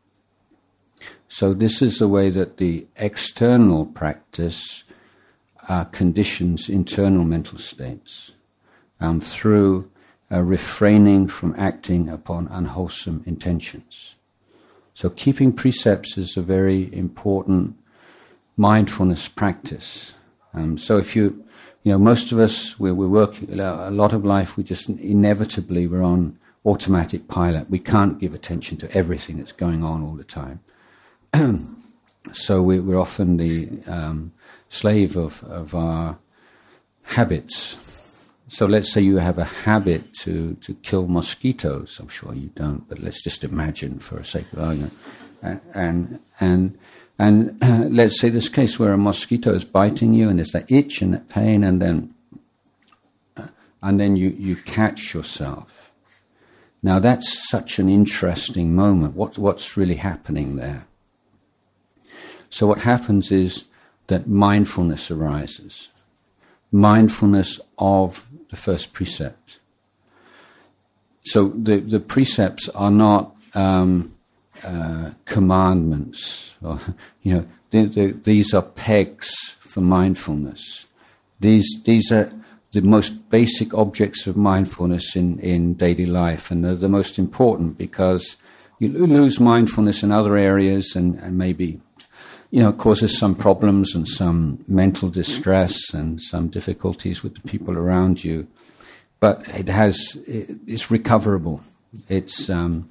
So this is the way that the external practice uh, conditions internal mental states um, through uh, refraining from acting upon unwholesome intentions. So keeping precepts is a very important mindfulness practice. Um, so if you, you know, most of us, we're, we're working, a lot of life, we just inevitably, we're on automatic pilot. We can't give attention to everything that's going on all the time. So we, we're often the um, slave of, of our habits. So let's say you have a habit to, to kill mosquitoes. I'm sure you don't, but let's just imagine for the sake of argument. And and and, and uh, let's say this case where a mosquito is biting you, and there's that itch and that pain, and then uh, and then you, you catch yourself. Now that's such an interesting moment. What what's really happening there? So what happens is that mindfulness arises. Mindfulness of the first precept. So the, the precepts are not um, uh, commandments. Or, you know, they, they, these are pegs for mindfulness. These these are the most basic objects of mindfulness in, in daily life, and they're the most important because you lose mindfulness in other areas and, and maybe, you know, it causes some problems and some mental distress and some difficulties with the people around you. But it has, it, it's recoverable. It's um,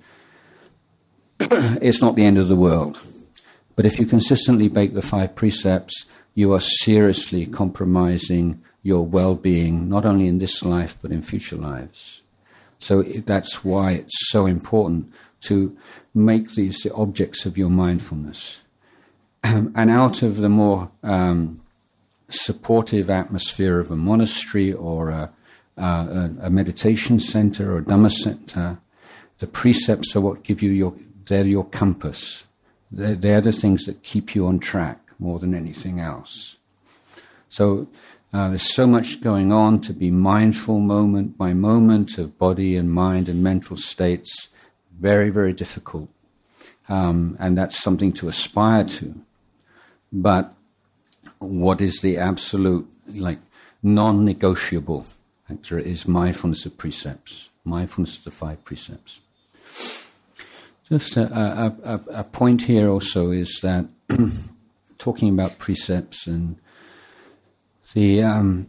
it's not the end of the world. But if you consistently break the five precepts, you are seriously compromising your well-being, not only in this life, but in future lives. So it, that's why it's so important to make these the objects of your mindfulness. And out of the more um, supportive atmosphere of a monastery or a, uh, a, a meditation center or a Dhamma center, the precepts are what give you your, they're your compass. They're, they're the things that keep you on track more than anything else. So uh, there's so much going on to be mindful moment by moment of body and mind and mental states. Very, very difficult. Um, and that's something to aspire to. But what is the absolute, like, non-negotiable factor is mindfulness of precepts, mindfulness of the five precepts. Just a, a, a, a point here also is that talking about precepts and the um,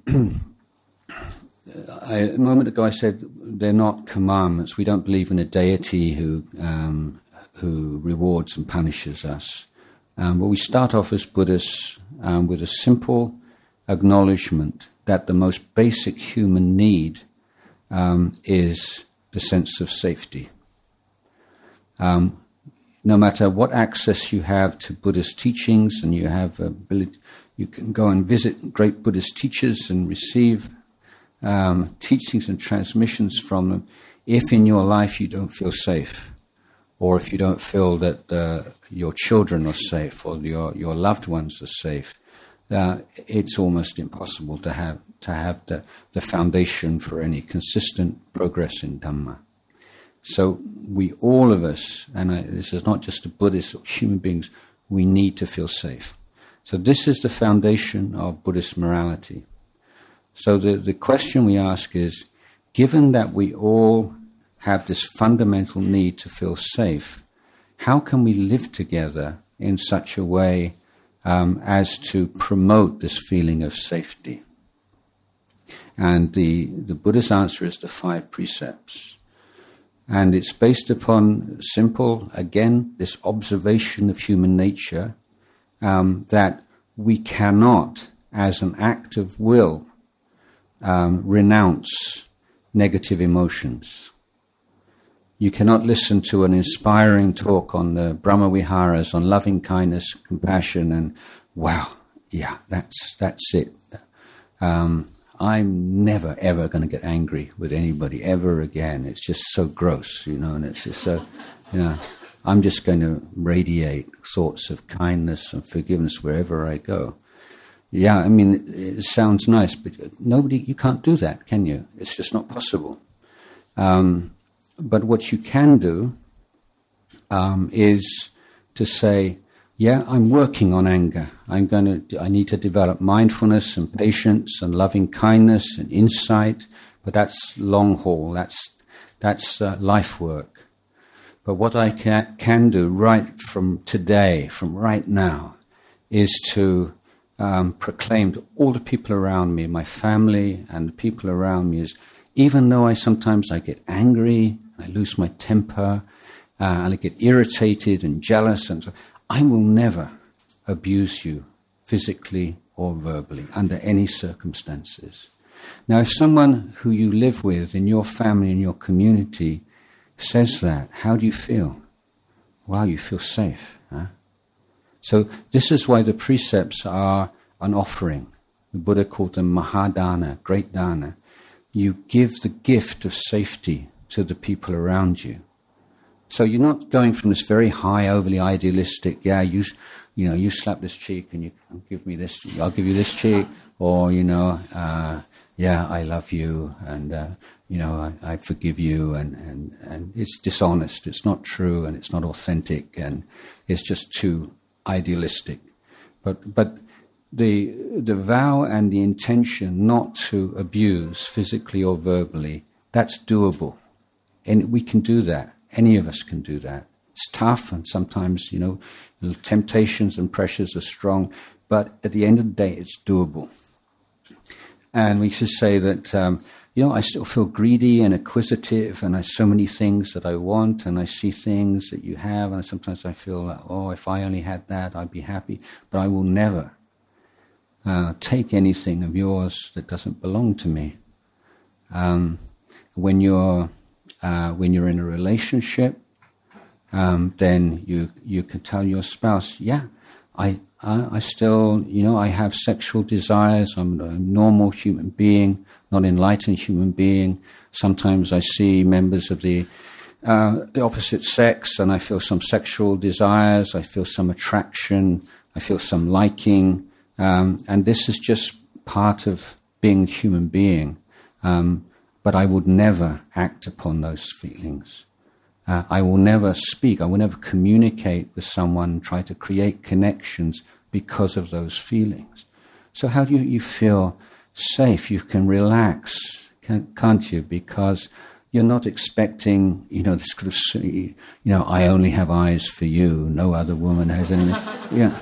I, a moment ago I said they're not commandments. We don't believe in a deity who um, who rewards and punishes us. Um, but we start off as Buddhists um, with a simple acknowledgement that the most basic human need um, is the sense of safety. Um, no matter what access you have to Buddhist teachings, and you have ability, you can go and visit great Buddhist teachers and receive um, teachings and transmissions from them. If in your life you don't feel safe, or if you don't feel that uh, your children are safe or your, your loved ones are safe, uh, it's almost impossible to have to have the, the foundation for any consistent progress in Dhamma. So we, all of us, and I, this is not just the Buddhists or human beings, we need to feel safe. So this is the foundation of Buddhist morality. So the, the question we ask is, given that we all have this fundamental need to feel safe, how can we live together in such a way um, as to promote this feeling of safety? And the, the Buddha's answer is the five precepts. And it's based upon simple, again, this observation of human nature, um, that we cannot, as an act of will, um, renounce negative emotions. You cannot listen to an inspiring talk on the Brahma Viharas, on loving kindness, compassion, and wow, yeah, that's that's it. Um, I'm never, ever going to get angry with anybody ever again. It's just so gross, you know, and it's just so, you know, I'm just going to radiate thoughts of kindness and forgiveness wherever I go. Yeah, I mean, it sounds nice, but nobody, you can't do that, can you? It's just not possible. Um, but what you can do um, is to say, yeah, I'm working on anger. I'm going to. I need to develop mindfulness and patience and loving kindness and insight. But that's long haul. That's that's uh, life work. But what I can, can do right from today, from right now, is to um, proclaim to all the people around me, my family and the people around me, is even though I sometimes I get angry, I lose my temper, uh, and I get irritated and jealous, and so, I will never abuse you physically or verbally under any circumstances. Now, if someone who you live with in your family, in your community, says that, how do you feel? Wow, you feel safe. Huh? So this is why the precepts are an offering. The Buddha called them Mahadana, great dana. You give the gift of safety to the people around you. So you're not going from this very high, overly idealistic, yeah, you, you know, you slap this cheek and you give me this, I'll give you this cheek, or, you know, uh, yeah, I love you, and, uh, you know, I, I forgive you, and, and, and it's dishonest, it's not true, and it's not authentic, and it's just too idealistic. But, but the, the vow and the intention not to abuse physically or verbally, that's doable. And we can do that. Any of us can do that. It's tough, and sometimes, you know, the temptations and pressures are strong, but at the end of the day, it's doable. And we should say that, um, you know, I still feel greedy and acquisitive, and I have so many things that I want, and I see things that you have, and sometimes I feel like, oh, if I only had that, I'd be happy. But I will never uh, take anything of yours that doesn't belong to me. Um, when you're Uh, when you're in a relationship, um, then you you can tell your spouse, yeah, I, I I still, you know, I have sexual desires. I'm a normal human being, not enlightened human being. Sometimes I see members of the uh, the opposite sex, and I feel some sexual desires. I feel some attraction. I feel some liking, um, and this is just part of being a human being. Um, But I would never act upon those feelings. Uh, I will never speak. I will never communicate with someone, try to create connections because of those feelings. So how do you, you feel safe? You can relax, can, can't you? Because you're not expecting, you know, this kind of, you know, I only have eyes for you. No other woman has any. Yeah.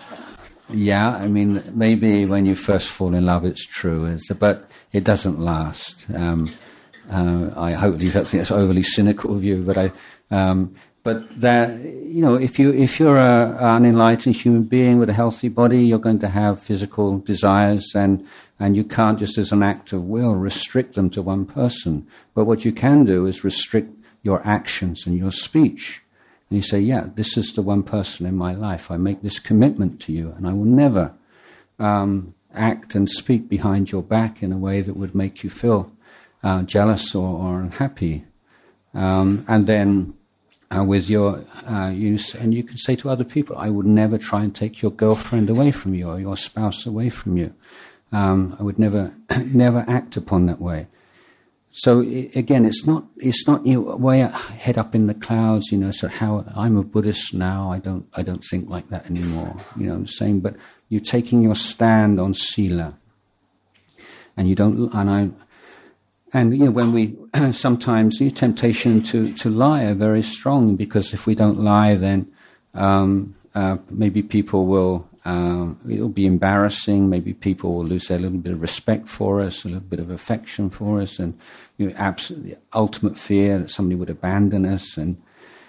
Yeah, I mean, maybe when you first fall in love, it's true, but it doesn't last. Um, uh, I hope you don't think that's overly cynical of you, but I, um, but that, you know, if you if you're a, an enlightened human being with a healthy body, you're going to have physical desires, and and you can't just as an act of will restrict them to one person. But what you can do is restrict your actions and your speech. And you say, yeah, this is the one person in my life. I make this commitment to you, and I will never um, act and speak behind your back in a way that would make you feel uh, jealous or, or unhappy. Um, and then uh, with your, uh, you and you can say to other people, I would never try and take your girlfriend away from you or your spouse away from you. Um, I would never, never act upon that way. So again, it's not it's not you know, way head up in the clouds, you know. So how I'm a Buddhist now, I don't I don't think like that anymore. You know what I'm saying? But you're taking your stand on sila, and you don't. And I, and you know when we sometimes the temptation to to lie are very strong, because if we don't lie, then um, uh, maybe people will. Um, it'll be embarrassing. Maybe people will lose a little bit of respect for us, a little bit of affection for us, and you know, absolutely ultimate fear that somebody would abandon us. And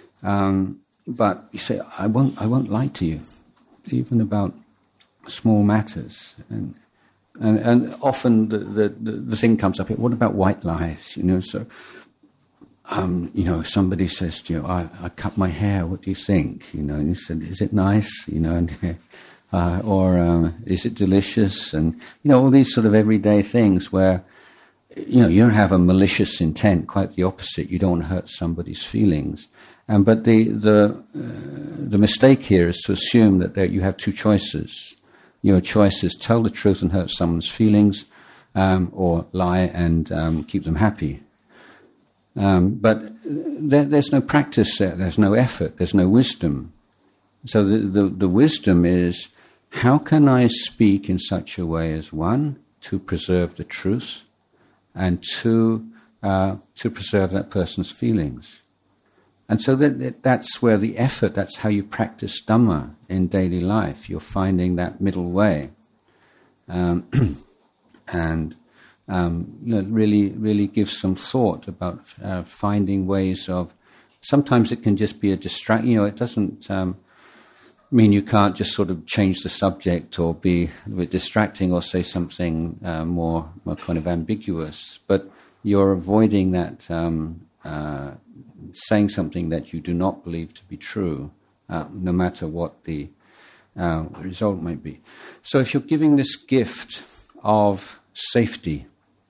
um, but you say, I won't, I won't lie to you, even about small matters. And and, and often the, the the thing comes up. What about white lies? You know, so um, you know, somebody says to you, I, I cut my hair, what do you think? You know, and you said, is it nice? You know, and, uh, or um, is it delicious? And, you know, all these sort of everyday things where, you know, you don't have a malicious intent, quite the opposite. You don't hurt somebody's feelings. Um, but the the uh, the mistake here is to assume that there, you have two choices. Your choice is tell the truth and hurt someone's feelings, um, or lie and um, keep them happy. Um, but there, there's no practice there. There's no effort. There's no wisdom. So the, the the wisdom is, how can I speak in such a way as, one, to preserve the truth, and two, uh, to preserve that person's feelings. And so that, that's where the effort, that's how you practice Dhamma in daily life. You're finding that middle way. Um, and um, you know, really, really give some thought about uh, finding ways of, sometimes it can just be a distract, you know, it doesn't um, mean you can't just sort of change the subject or be a bit distracting or say something uh, more, more kind of ambiguous, but you're avoiding that um, uh, saying something that you do not believe to be true, uh, no matter what the uh, result might be. So if you're giving this gift of safety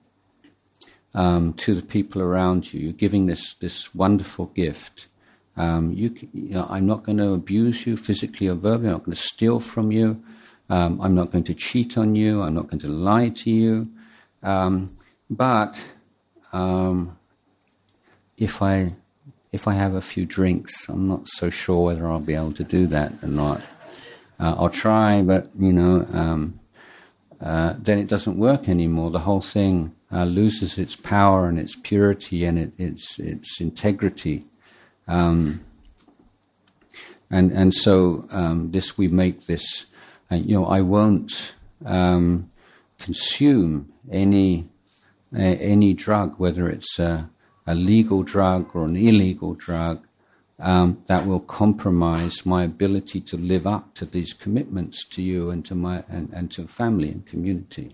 um, to the people around you, you're giving this, this wonderful gift. Um, you, you know, I'm not going to abuse you physically or verbally. I'm not going to steal from you. Um, I'm not going to cheat on you. I'm not going to lie to you. Um, but um, if I if I have a few drinks, I'm not so sure whether I'll be able to do that or not. Uh, I'll try, but you know, um, uh, then it doesn't work anymore. The whole thing uh, loses its power and its purity and it, its its integrity. Um, and and so um, this we make this, uh, you know, I won't um, consume any uh, any drug, whether it's a, a legal drug or an illegal drug, um, that will compromise my ability to live up to these commitments to you and to my and, and to family and community.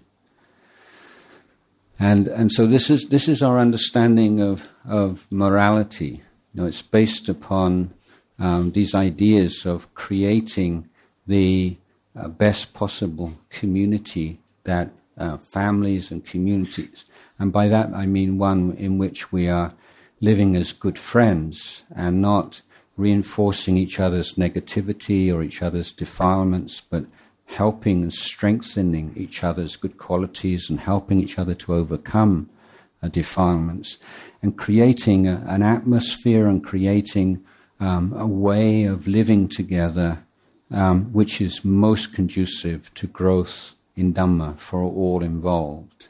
And and so this is this is our understanding of of morality. You know, it's based upon um, these ideas of creating the uh, best possible community that uh, families and communities, and by that I mean one in which we are living as good friends and not reinforcing each other's negativity or each other's defilements, but helping and strengthening each other's good qualities and helping each other to overcome uh, defilements. And creating a, an atmosphere and creating um, a way of living together um, which is most conducive to growth in Dhamma for all involved.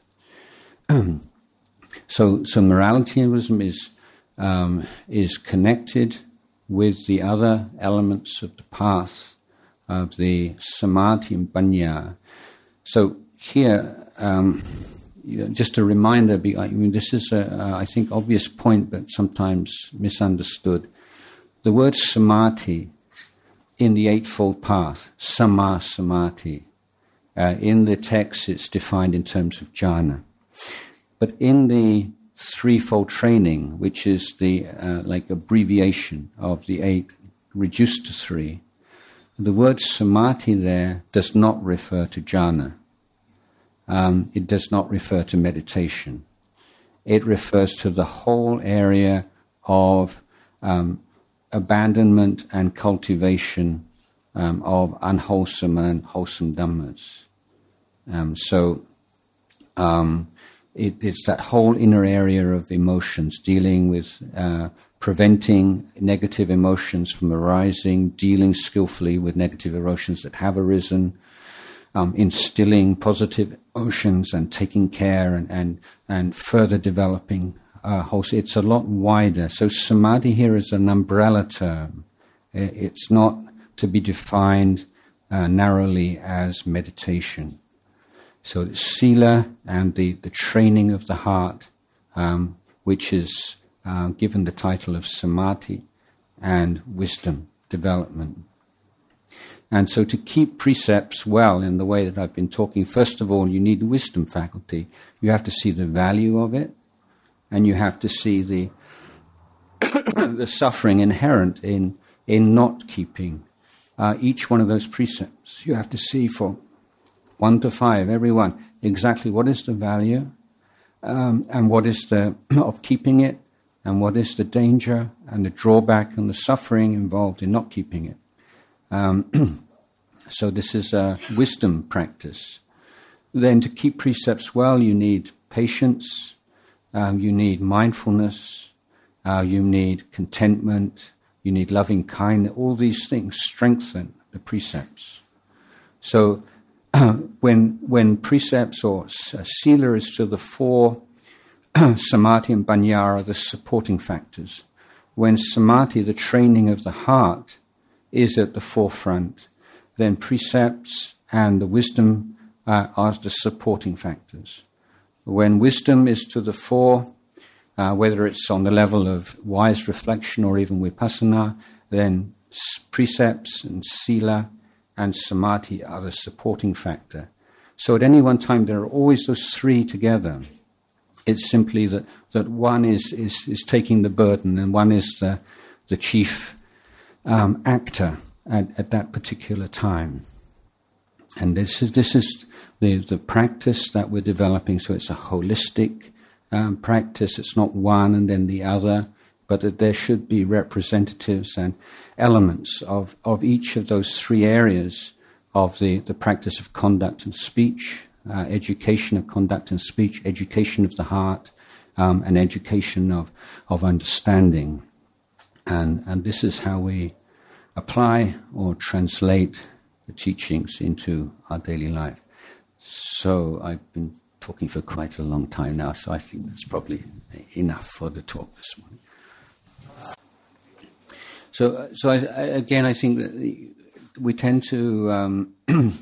so, so morality and wisdom is um, is connected with the other elements of the path of the samadhi and panya. So here. Um, You know, just a reminder, I mean, this is a, uh, I think, obvious point, but sometimes misunderstood. The word samadhi in the Eightfold Path, sama samadhi, uh, in the text it's defined in terms of jhana. But in the Threefold Training, which is the uh, like abbreviation of the eight reduced to three, the word samadhi there does not refer to jhana. Um, it does not refer to meditation. It refers to the whole area of um, abandonment and cultivation um, of unwholesome and wholesome dhammas. Um, so um, it, it's that whole inner area of emotions, dealing with uh, preventing negative emotions from arising, dealing skillfully with negative emotions that have arisen, Um, instilling positive emotions and taking care and, and, and further developing uh, whole. It's a lot wider. So samadhi here is an umbrella term. It's not to be defined uh, narrowly as meditation. So it's sila and the, the training of the heart, um, which is uh, given the title of samadhi, and wisdom development. And so to keep precepts well in the way that I've been talking, first of all, you need the wisdom faculty. You have to see the value of it, and you have to see the the suffering inherent in in not keeping uh, each one of those precepts. You have to see for one to five, every one, exactly what is the value um, and what is the of keeping it, and what is the danger and the drawback and the suffering involved in not keeping it. Um, so this is a wisdom practice. Then to keep precepts well, you need patience, um, you need mindfulness, uh, you need contentment, you need loving kindness. All these things strengthen the precepts. So uh, when when precepts or uh, sila is to the four, samadhi and panya are the supporting factors. When samadhi, the training of the heart, is at the forefront, then precepts and the wisdom uh, are the supporting factors. When wisdom is to the fore, uh, whether it's on the level of wise reflection or even vipassana, then precepts and sila and samadhi are the supporting factor. So at any one time there are always those three together. It's simply that, that one is, is, is taking the burden and one is the, the chief um, actor at, at that particular time. And this is this is the, the practice that we're developing, so it's a holistic um, practice. It's not one and then the other, but that there should be representatives and elements of, of each of those three areas of the, the practice of conduct and speech, uh, education of conduct and speech, education of the heart, um, and education of, of understanding. And, and this is how we apply or translate the teachings into our daily life. So I've been talking for quite a long time now, so I think that's probably enough for the talk this morning. So, so I, I, again, I think that the, we tend to um,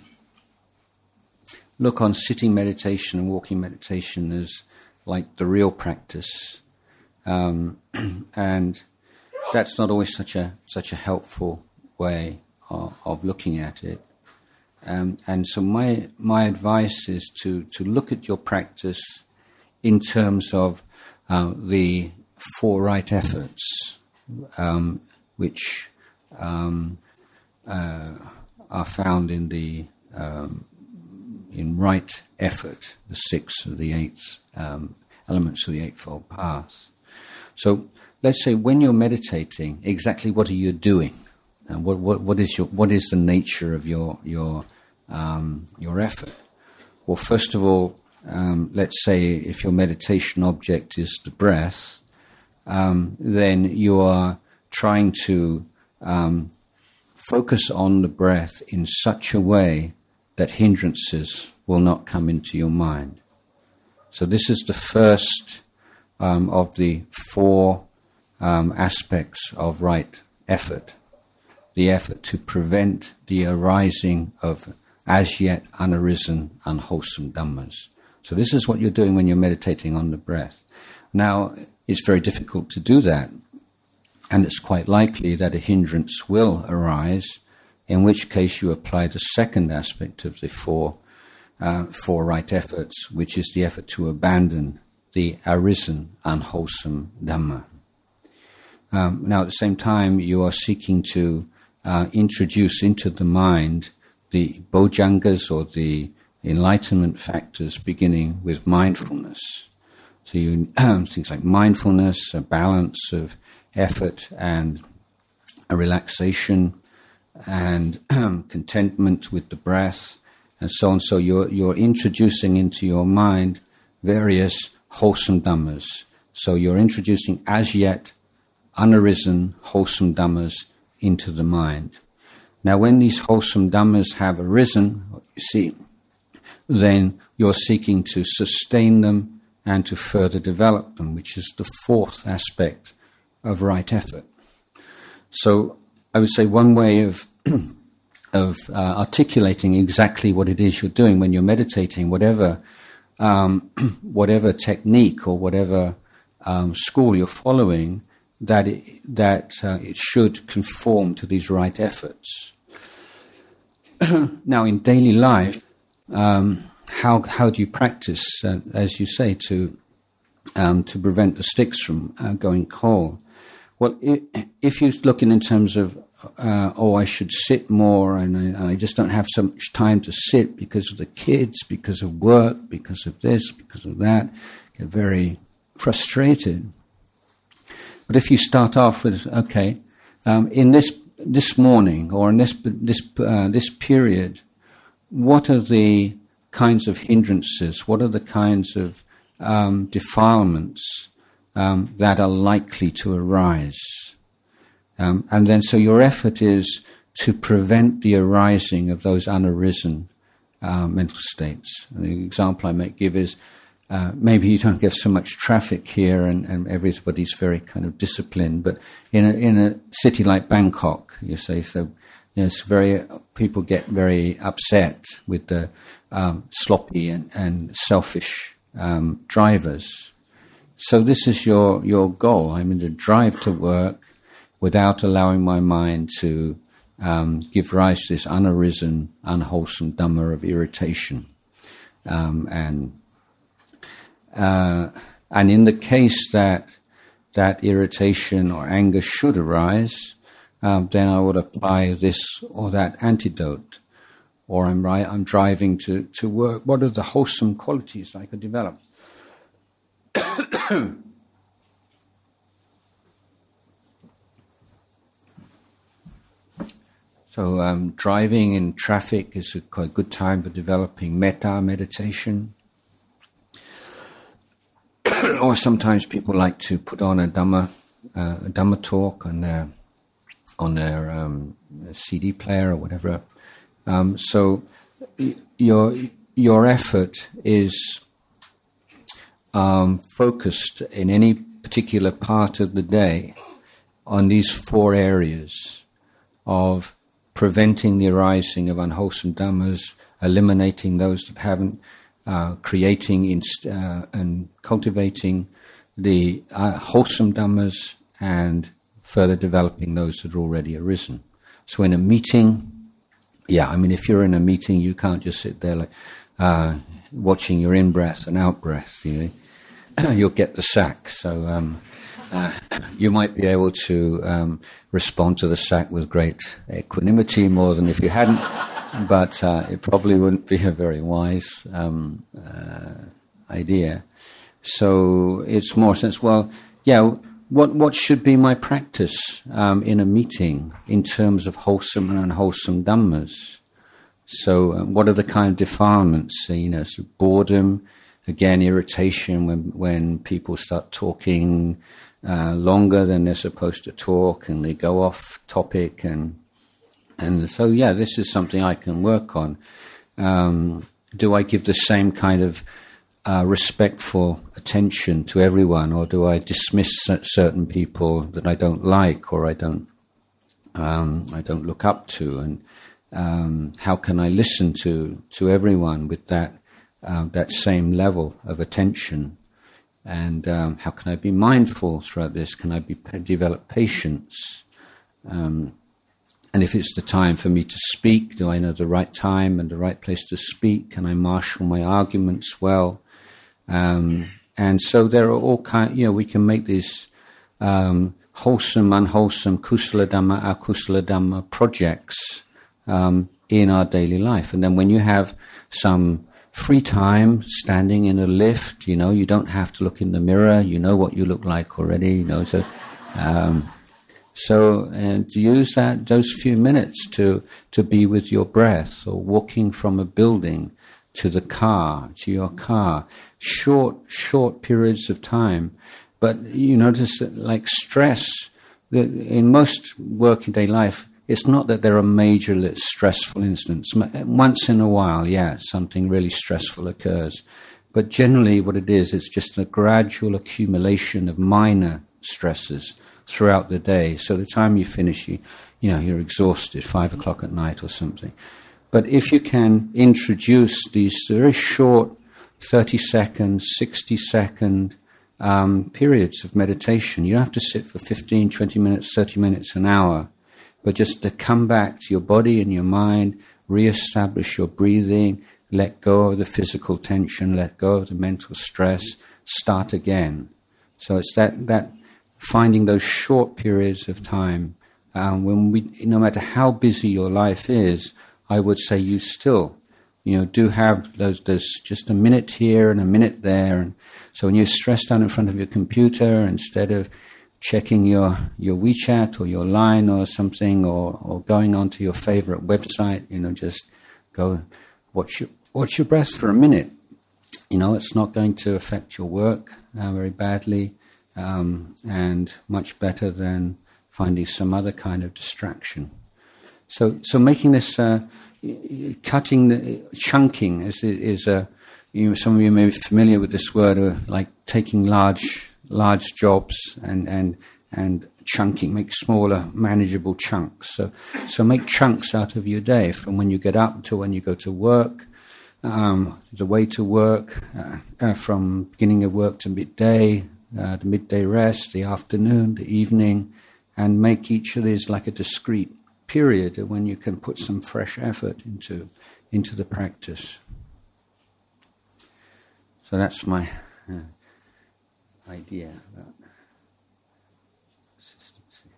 look on sitting meditation and walking meditation as like the real practice, um, and that's not always such a such a helpful way of, of looking at it. Um, and so my my advice is to, to look at your practice in terms of uh, the four right efforts, um, which um, uh, are found in the um, in right effort, the six of the eight um, elements of the Eightfold Path. So let's say when you're meditating, exactly what are you doing? And what, what, what is your what is the nature of your your um, your effort? Well, first of all, um, let's say if your meditation object is the breath, um, then you are trying to um, focus on the breath in such a way that hindrances will not come into your mind. So this is the first um, of the four um, aspects of right effort. The effort to prevent the arising of as yet unarisen, unwholesome dhammas. So this is what you're doing when you're meditating on the breath. Now, it's very difficult to do that, and it's quite likely that a hindrance will arise, in which case you apply the second aspect of the four, uh, four right efforts, which is the effort to abandon the arisen, unwholesome dhamma. Um, now, at the same time, you are seeking to Uh, introduce into the mind the bojjhangas or the enlightenment factors beginning with mindfulness. So you um, things like mindfulness, a balance of effort and a relaxation and um, contentment with the breath and so on. So you're, you're introducing into your mind various wholesome dhammas. So you're introducing as yet unarisen wholesome dhammas into the mind. Now, when these wholesome dhammas have arisen, you see, then you're seeking to sustain them and to further develop them, which is the fourth aspect of right effort. So, I would say one way of of uh, articulating exactly what it is you're doing when you're meditating, whatever um, whatever technique or whatever um, school you're following, that it, that uh, it should conform to these right efforts. Now, in daily life, um, how how do you practice, uh, as you say, to um, to prevent the sticks from uh, going cold? Well, if you're looking in terms of, uh, oh, I should sit more, and I, and I just don't have so much time to sit because of the kids, because of work, because of this, because of that, get very frustrated. But if you start off with, okay, um, in this this morning or in this this uh, this period, what are the kinds of hindrances? What are the kinds of um, defilements um, that are likely to arise? Um, and then, so your effort is to prevent the arising of those unarisen uh, mental states. And the example I might give is, uh, maybe you don't get so much traffic here, and, and everybody's very kind of disciplined. But in a, in a city like Bangkok, you say, so you know, it's very, people get very upset with the um, sloppy and, and selfish um, drivers. So this is your your goal. I mean, to drive to work without allowing my mind to um, give rise to this unarisen, unwholesome Dhamma of irritation. Um, and uh, and in the case that that irritation or anger should arise, um, then I would apply this or that antidote. Or I'm right, I'm driving to, to work. What are the wholesome qualities I could develop? So um, driving in traffic is a quite good time for developing metta meditation. Or sometimes people like to put on a Dhamma, uh, a Dhamma talk on their on their um, C D player or whatever. Um, so y- your your effort is um, focused in any particular part of the day on these four areas of preventing the arising of unwholesome dhammas, eliminating those that haven't, uh, creating inst- uh, and cultivating the uh, wholesome dhammas, and further developing those that are already arisen. So in a meeting, yeah, I mean, if you're in a meeting, you can't just sit there like uh, watching your in-breath and out-breath, you know. You'll get the sack. So um, uh, you might be able to um, respond to the sack with great equanimity more than if you hadn't, but uh, it probably wouldn't be a very wise um, uh, idea. So it's more sense, well, yeah, what what should be my practice um, in a meeting in terms of wholesome and unwholesome dhammas? So uh, what are the kind of defilements? So, you know, so boredom, again, irritation when when people start talking uh, longer than they're supposed to talk, and they go off topic, and and so yeah, this is something I can work on. Um, do I give the same kind of uh, respectful attention to everyone, or do I dismiss certain people that I don't like or I don't um, I don't look up to? And um, how can I listen to to everyone with that uh, that same level of attention? And um, how can I be mindful throughout this? Can I be develop patience? Um, and if it's the time for me to speak, do I know the right time and the right place to speak? Can I marshal my arguments well? Um, and so there are all kind. You know, we can make these um, wholesome, unwholesome, kusala dhamma, akusala dhamma projects um, in our daily life. And then when you have some free time, standing in a lift, you know, you don't have to look in the mirror. You know what you look like already. You know, so um, so and to use that those few minutes to to be with your breath, or walking from a building to the car, to your car, short short periods of time. But you notice that, like stress, that in most working day life, it's not that there are major stressful incidents. Once in a while, yeah, something really stressful occurs. But generally what it is, it's just a gradual accumulation of minor stresses throughout the day. So the time you finish, you, you know, you're exhausted, five o'clock at night or something. But if you can introduce these very short thirty second, sixty second um, periods of meditation, you don't have to sit for fifteen, twenty minutes, thirty minutes, an hour. But just to come back to your body and your mind, re-establish your breathing, let go of the physical tension, let go of the mental stress, start again. So it's that, that finding those short periods of time um, when we, no matter how busy your life is, I would say you still, you know, do have those. There's just a minute here and a minute there, and so when you're stressed out in front of your computer, instead of checking your, your WeChat or your Line or something, or, or going onto your favorite website, you know, just go watch your watch your breath for a minute. You know, it's not going to affect your work uh, very badly, um, and much better than finding some other kind of distraction. So, so making this uh, cutting, the, chunking is is a. You know, some of you may be familiar with this word, uh, like taking large large jobs and and and chunking, make smaller, manageable chunks. So, so make chunks out of your day from when you get up to when you go to work. Um, the way to work, uh, uh, from beginning of work to midday, uh, the midday rest, the afternoon, the evening, and make each of these like a discrete period when you can put some fresh effort into into the practice. So that's my uh, idea about consistency.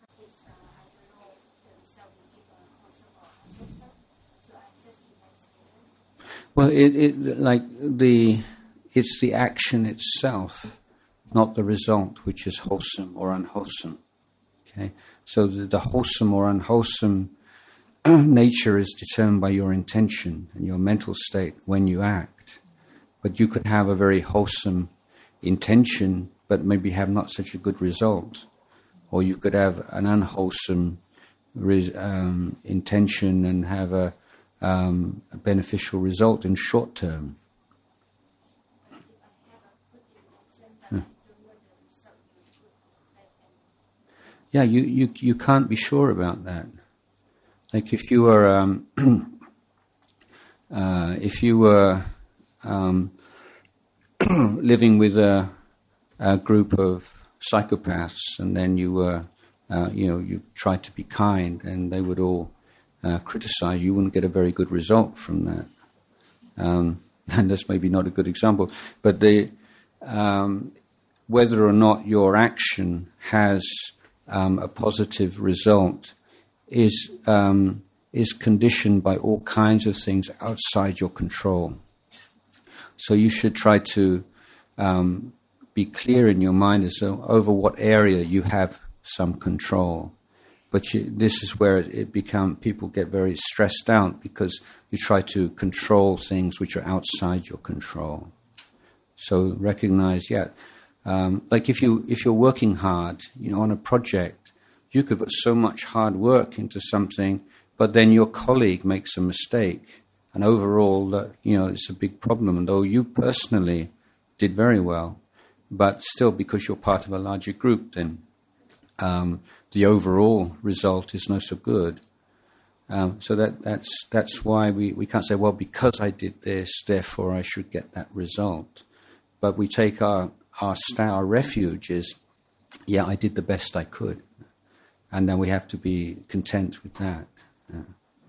Well, it, it like the it's the action itself, not the result, which is wholesome or unwholesome. Okay, so the, the wholesome or unwholesome nature is determined by your intention and your mental state when you act. But you could have a very wholesome intention, but maybe have not such a good result, or you could have an unwholesome res, um, intention and have a Um, a beneficial result in short term. Yeah, yeah you, you, you can't be sure about that. Like if you were um, uh, if you were um, living with a, a group of psychopaths, and then you were uh, you know you tried to be kind, and they would all Uh, criticize, you wouldn't get a very good result from that. Um, and that's maybe not a good example. But the um, whether or not your action has um, a positive result is um, is conditioned by all kinds of things outside your control. So you should try to um, be clear in your mind as to over what area you have some control. But you, this is where it become people get very stressed out because you try to control things which are outside your control. So recognize, yeah, um, like if you if you're working hard, you know, on a project, you could put so much hard work into something, but then your colleague makes a mistake, and overall, uh, you know, it's a big problem. And though you personally did very well, but still, because you're part of a larger group, then Um, the overall result is not so good. Um, so that, that's that's why we, we can't say, well, because I did this, therefore I should get that result. But we take our our, sta- our refuge is, yeah, I did the best I could, and then we have to be content with that. Yeah.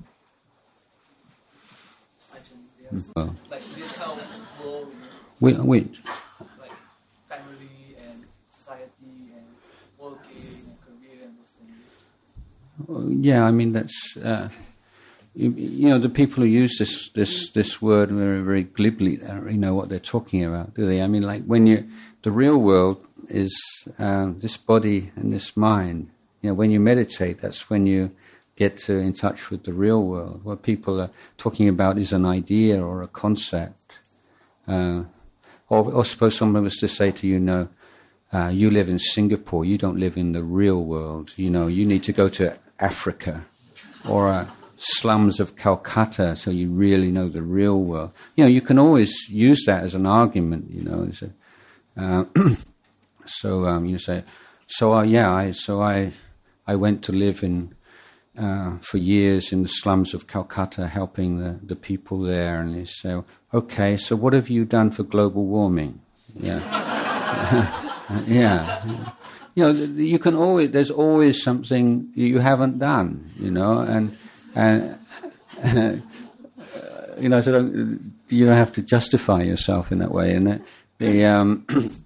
Well, like this kind of world, wait, wait. like family and society and working and career and those things. Yeah, I mean that's uh, you, you know the people who use this this this word very very glibly don't really know what they're talking about, do they? I mean, like when you the real world is uh, this body and this mind. You know, when you meditate, that's when you get to in touch with the real world. What people are talking about is an idea or a concept. Uh, or, or suppose someone was to say to you, no, uh, you live in Singapore, you don't live in the real world. You know, you need to go to Africa or uh, slums of Calcutta so you really know the real world. You know, you can always use that as an argument, you know. So, uh, so um, you say, so uh, yeah, I, so I, I went to live in Uh, for years in the slums of Calcutta, helping the, the people there, and they say, okay, so what have you done for global warming? Yeah. Yeah. You know, you can always, there's always something you haven't done, you know, and, and uh, you know, so don't, you don't have to justify yourself in that way. And the, the um,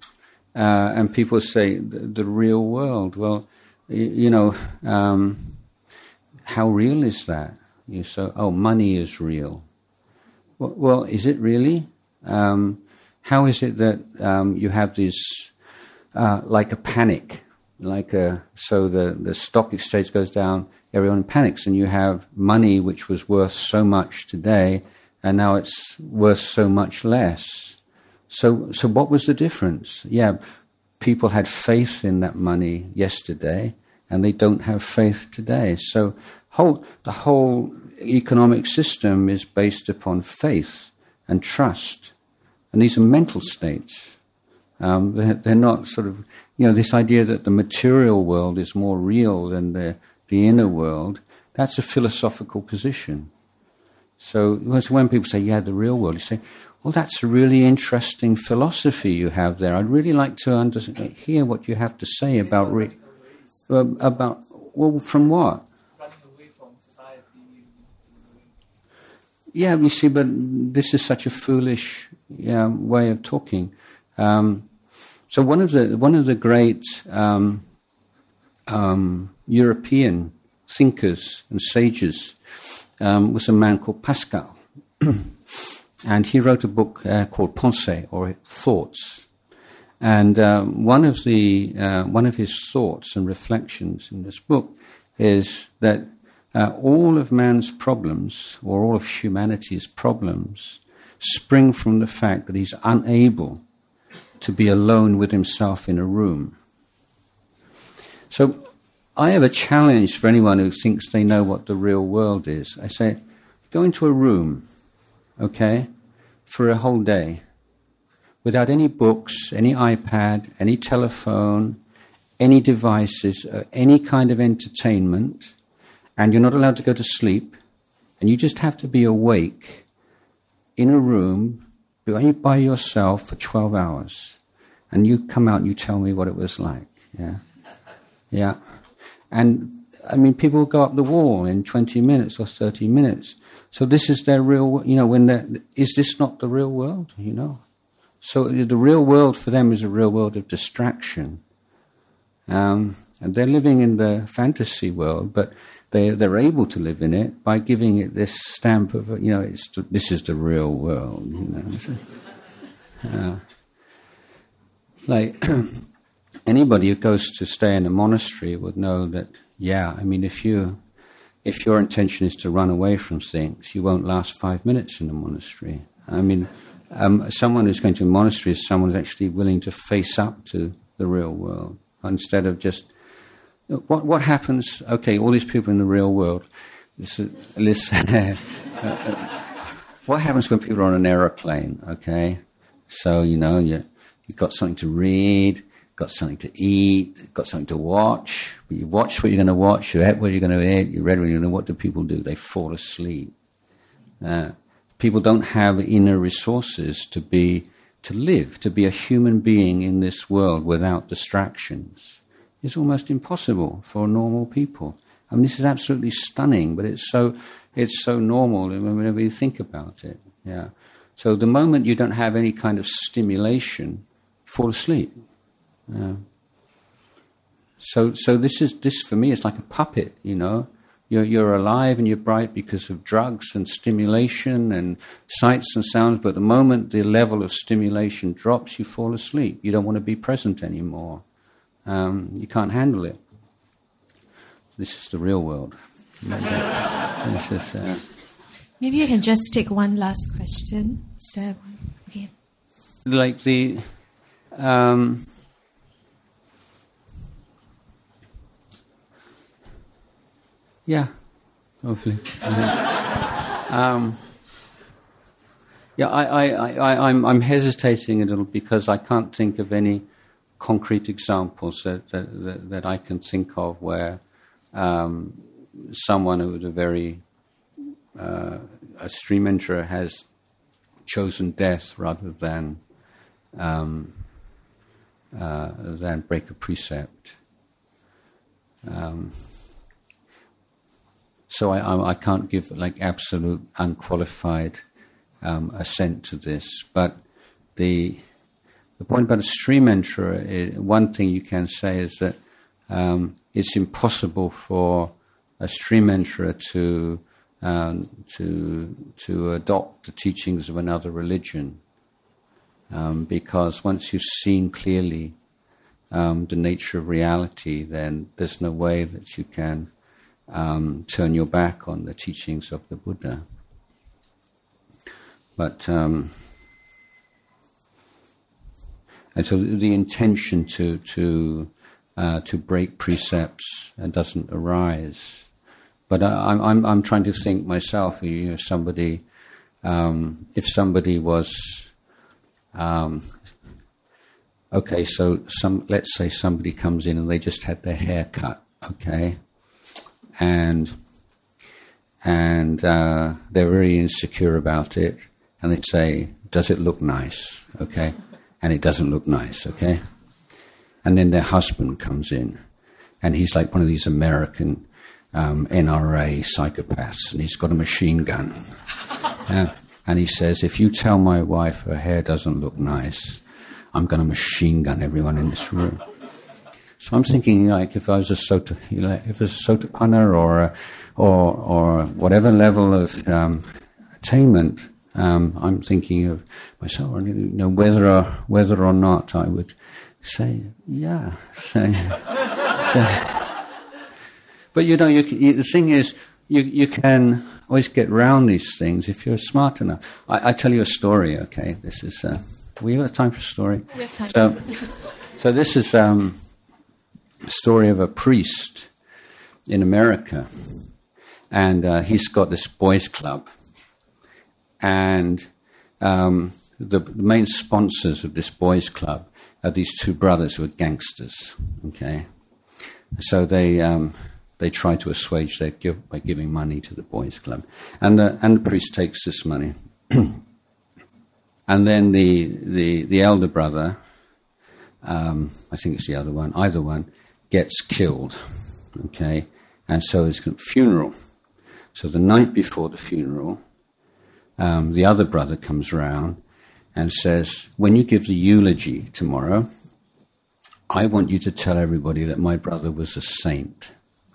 uh, and people say the, the real world. Well, you, you know, um, how real is that? You say, oh, money is real. Well, well is it really? Um, how is it that um, you have this, uh, like a panic, like a, so the, the stock exchange goes down, everyone panics, and you have money which was worth so much today, and now it's worth so much less. So, so what was the difference? Yeah, people had faith in that money yesterday, and they don't have faith today. So, whole the whole economic system is based upon faith and trust, and these are mental states. Um, they're, they're not sort of, you know, this idea that the material world is more real than the the inner world. That's a philosophical position. So, so when people say, "Yeah, the real world," you say, well, that's a really interesting philosophy you have there. I'd really like to under- hear what you have to say about re- uh, about well, from what? Running away from society. Yeah, you see, but this is such a foolish yeah, way of talking. Um, so one of the one of the great um, um, European thinkers and sages um, was a man called Pascal. And he wrote a book uh, called Pensées, or Thoughts. And um, one of the uh, one of his thoughts and reflections in this book is that uh, all of man's problems, or all of humanity's problems, spring from the fact that he's unable to be alone with himself in a room. So I have a challenge for anyone who thinks they know what the real world is. I say, go into a room, okay, for a whole day, without any books, any iPad, any telephone, any devices, uh, any kind of entertainment, and you're not allowed to go to sleep, and you just have to be awake in a room by yourself for twelve hours, and you come out and you tell me what it was like. Yeah, yeah, and I mean, people go up the wall in twenty minutes or thirty minutes. So this is their real, you know, when they're, is this not the real world, you know? So the real world for them is a real world of distraction. Um, and they're living in the fantasy world, but they, they're able to live in it by giving it this stamp of, you know, it's, this is the real world, you know. So, uh, like, anybody who goes to stay in a monastery would know that, yeah, I mean, if you... If your intention is to run away from things, you won't last five minutes in a monastery. I mean, um, someone who's going to a monastery is someone who's actually willing to face up to the real world instead of just... What what happens... Okay, all these people in the real world... Listen, listen, what happens when people are on an aeroplane, okay? So, you know, you, you've got something to read... got something to eat, got something to watch. You watch what you're going to watch, you ate what you're going to eat, you read what you're going to... What do people do? They fall asleep. Uh, people don't have inner resources to be, to live, to be a human being in this world without distractions. It's almost impossible for normal people. I mean, this is absolutely stunning, but it's so, it's so normal whenever you think about it. Yeah. So the moment you don't have any kind of stimulation, you fall asleep. Yeah. So, so this is this for me. It's like a puppet, you know. You're you're alive and you're bright because of drugs and stimulation and sights and sounds. But the moment the level of stimulation drops, you fall asleep. You don't want to be present anymore. Um, you can't handle it. This is the real world. This is. Uh, Maybe you can just take one last question. So, okay. Like the. Um, Yeah, hopefully. um, yeah, I, I, I, I'm, I'm hesitating a little because I can't think of any concrete examples that that, that I can think of where um, someone who was a very uh, a stream enterer has chosen death rather than um, uh, than break a precept. Um, So I, I, I can't give like absolute unqualified um, assent to this, but the the point about a stream enterer, is, one thing you can say is that um, it's impossible for a stream enterer to um, to to adopt the teachings of another religion, um, because once you've seen clearly um, the nature of reality, then there's no way that you can um, turn your back on the teachings of the Buddha. But um, and so the intention to to uh, to break precepts uh, doesn't arise. But I, I'm I'm trying to think myself. You know, somebody, um, if somebody was, um, okay, so some let's say somebody comes in and they just had their hair cut, okay, and and uh, they're very insecure about it, and they say, "Does it look nice?" Okay, and it doesn't look nice, okay, and then their husband comes in, and he's like one of these American Um, N R A psychopaths, and he's got a machine gun. uh, and he says, if you tell my wife her hair doesn't look nice, I'm going to machine gun everyone in this room. So I'm thinking, like, if I was a Sota, if it was a Sotapanna or a, or or whatever level of um, attainment, um, I'm thinking of myself, you know, whether or whether or not I would say, yeah, say, say. But you know, you, you, the thing is, you you can always get round these things if you're smart enough. I, I tell you a story, okay? This is. Uh, we have time for a story. We have time. So, so this is um, a story of a priest in America, and uh, he's got this boys' club, and um, the, the main sponsors of this boys' club are these two brothers who are gangsters. Okay, so they. Um, They try to assuage their guilt by giving money to the boys' club. And the, and the priest takes this money. And then the, the, the elder brother, um, I think it's the other one, either one, gets killed. Okay? And so it's a funeral. So the night before the funeral, um, the other brother comes round and says, when you give the eulogy tomorrow, I want you to tell everybody that my brother was a saint.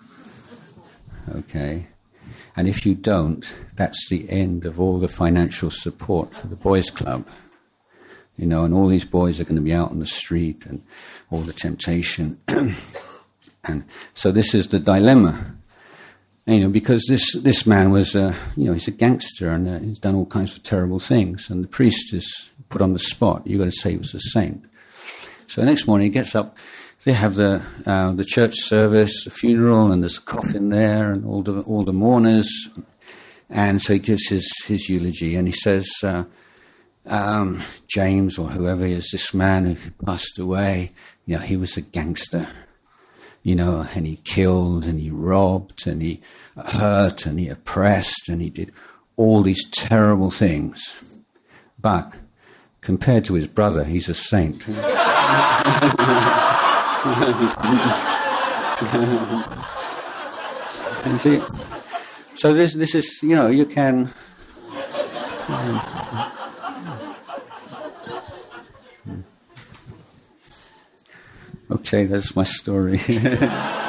Okay, and if you don't, that's the end of all the financial support for the boys' club. You know, and all these boys are going to be out on the street and all the temptation. And so this is the dilemma. You know, because this, this man was, uh, you know, he's a gangster and uh, he's done all kinds of terrible things. And the priest is put on the spot. You've got to say he was a saint. So the next morning he gets up. They have the uh, the church service, the funeral, and there's a coffin there, and all the all the mourners. And so he gives his, his eulogy, and he says, uh, um, James, or whoever is this man who passed away, you know, he was a gangster, you know, and he killed, and he robbed, and he hurt, and he oppressed, and he did all these terrible things. But compared to his brother, he's a saint. You see, so this this is, you know, you can. Um, okay, that's my story.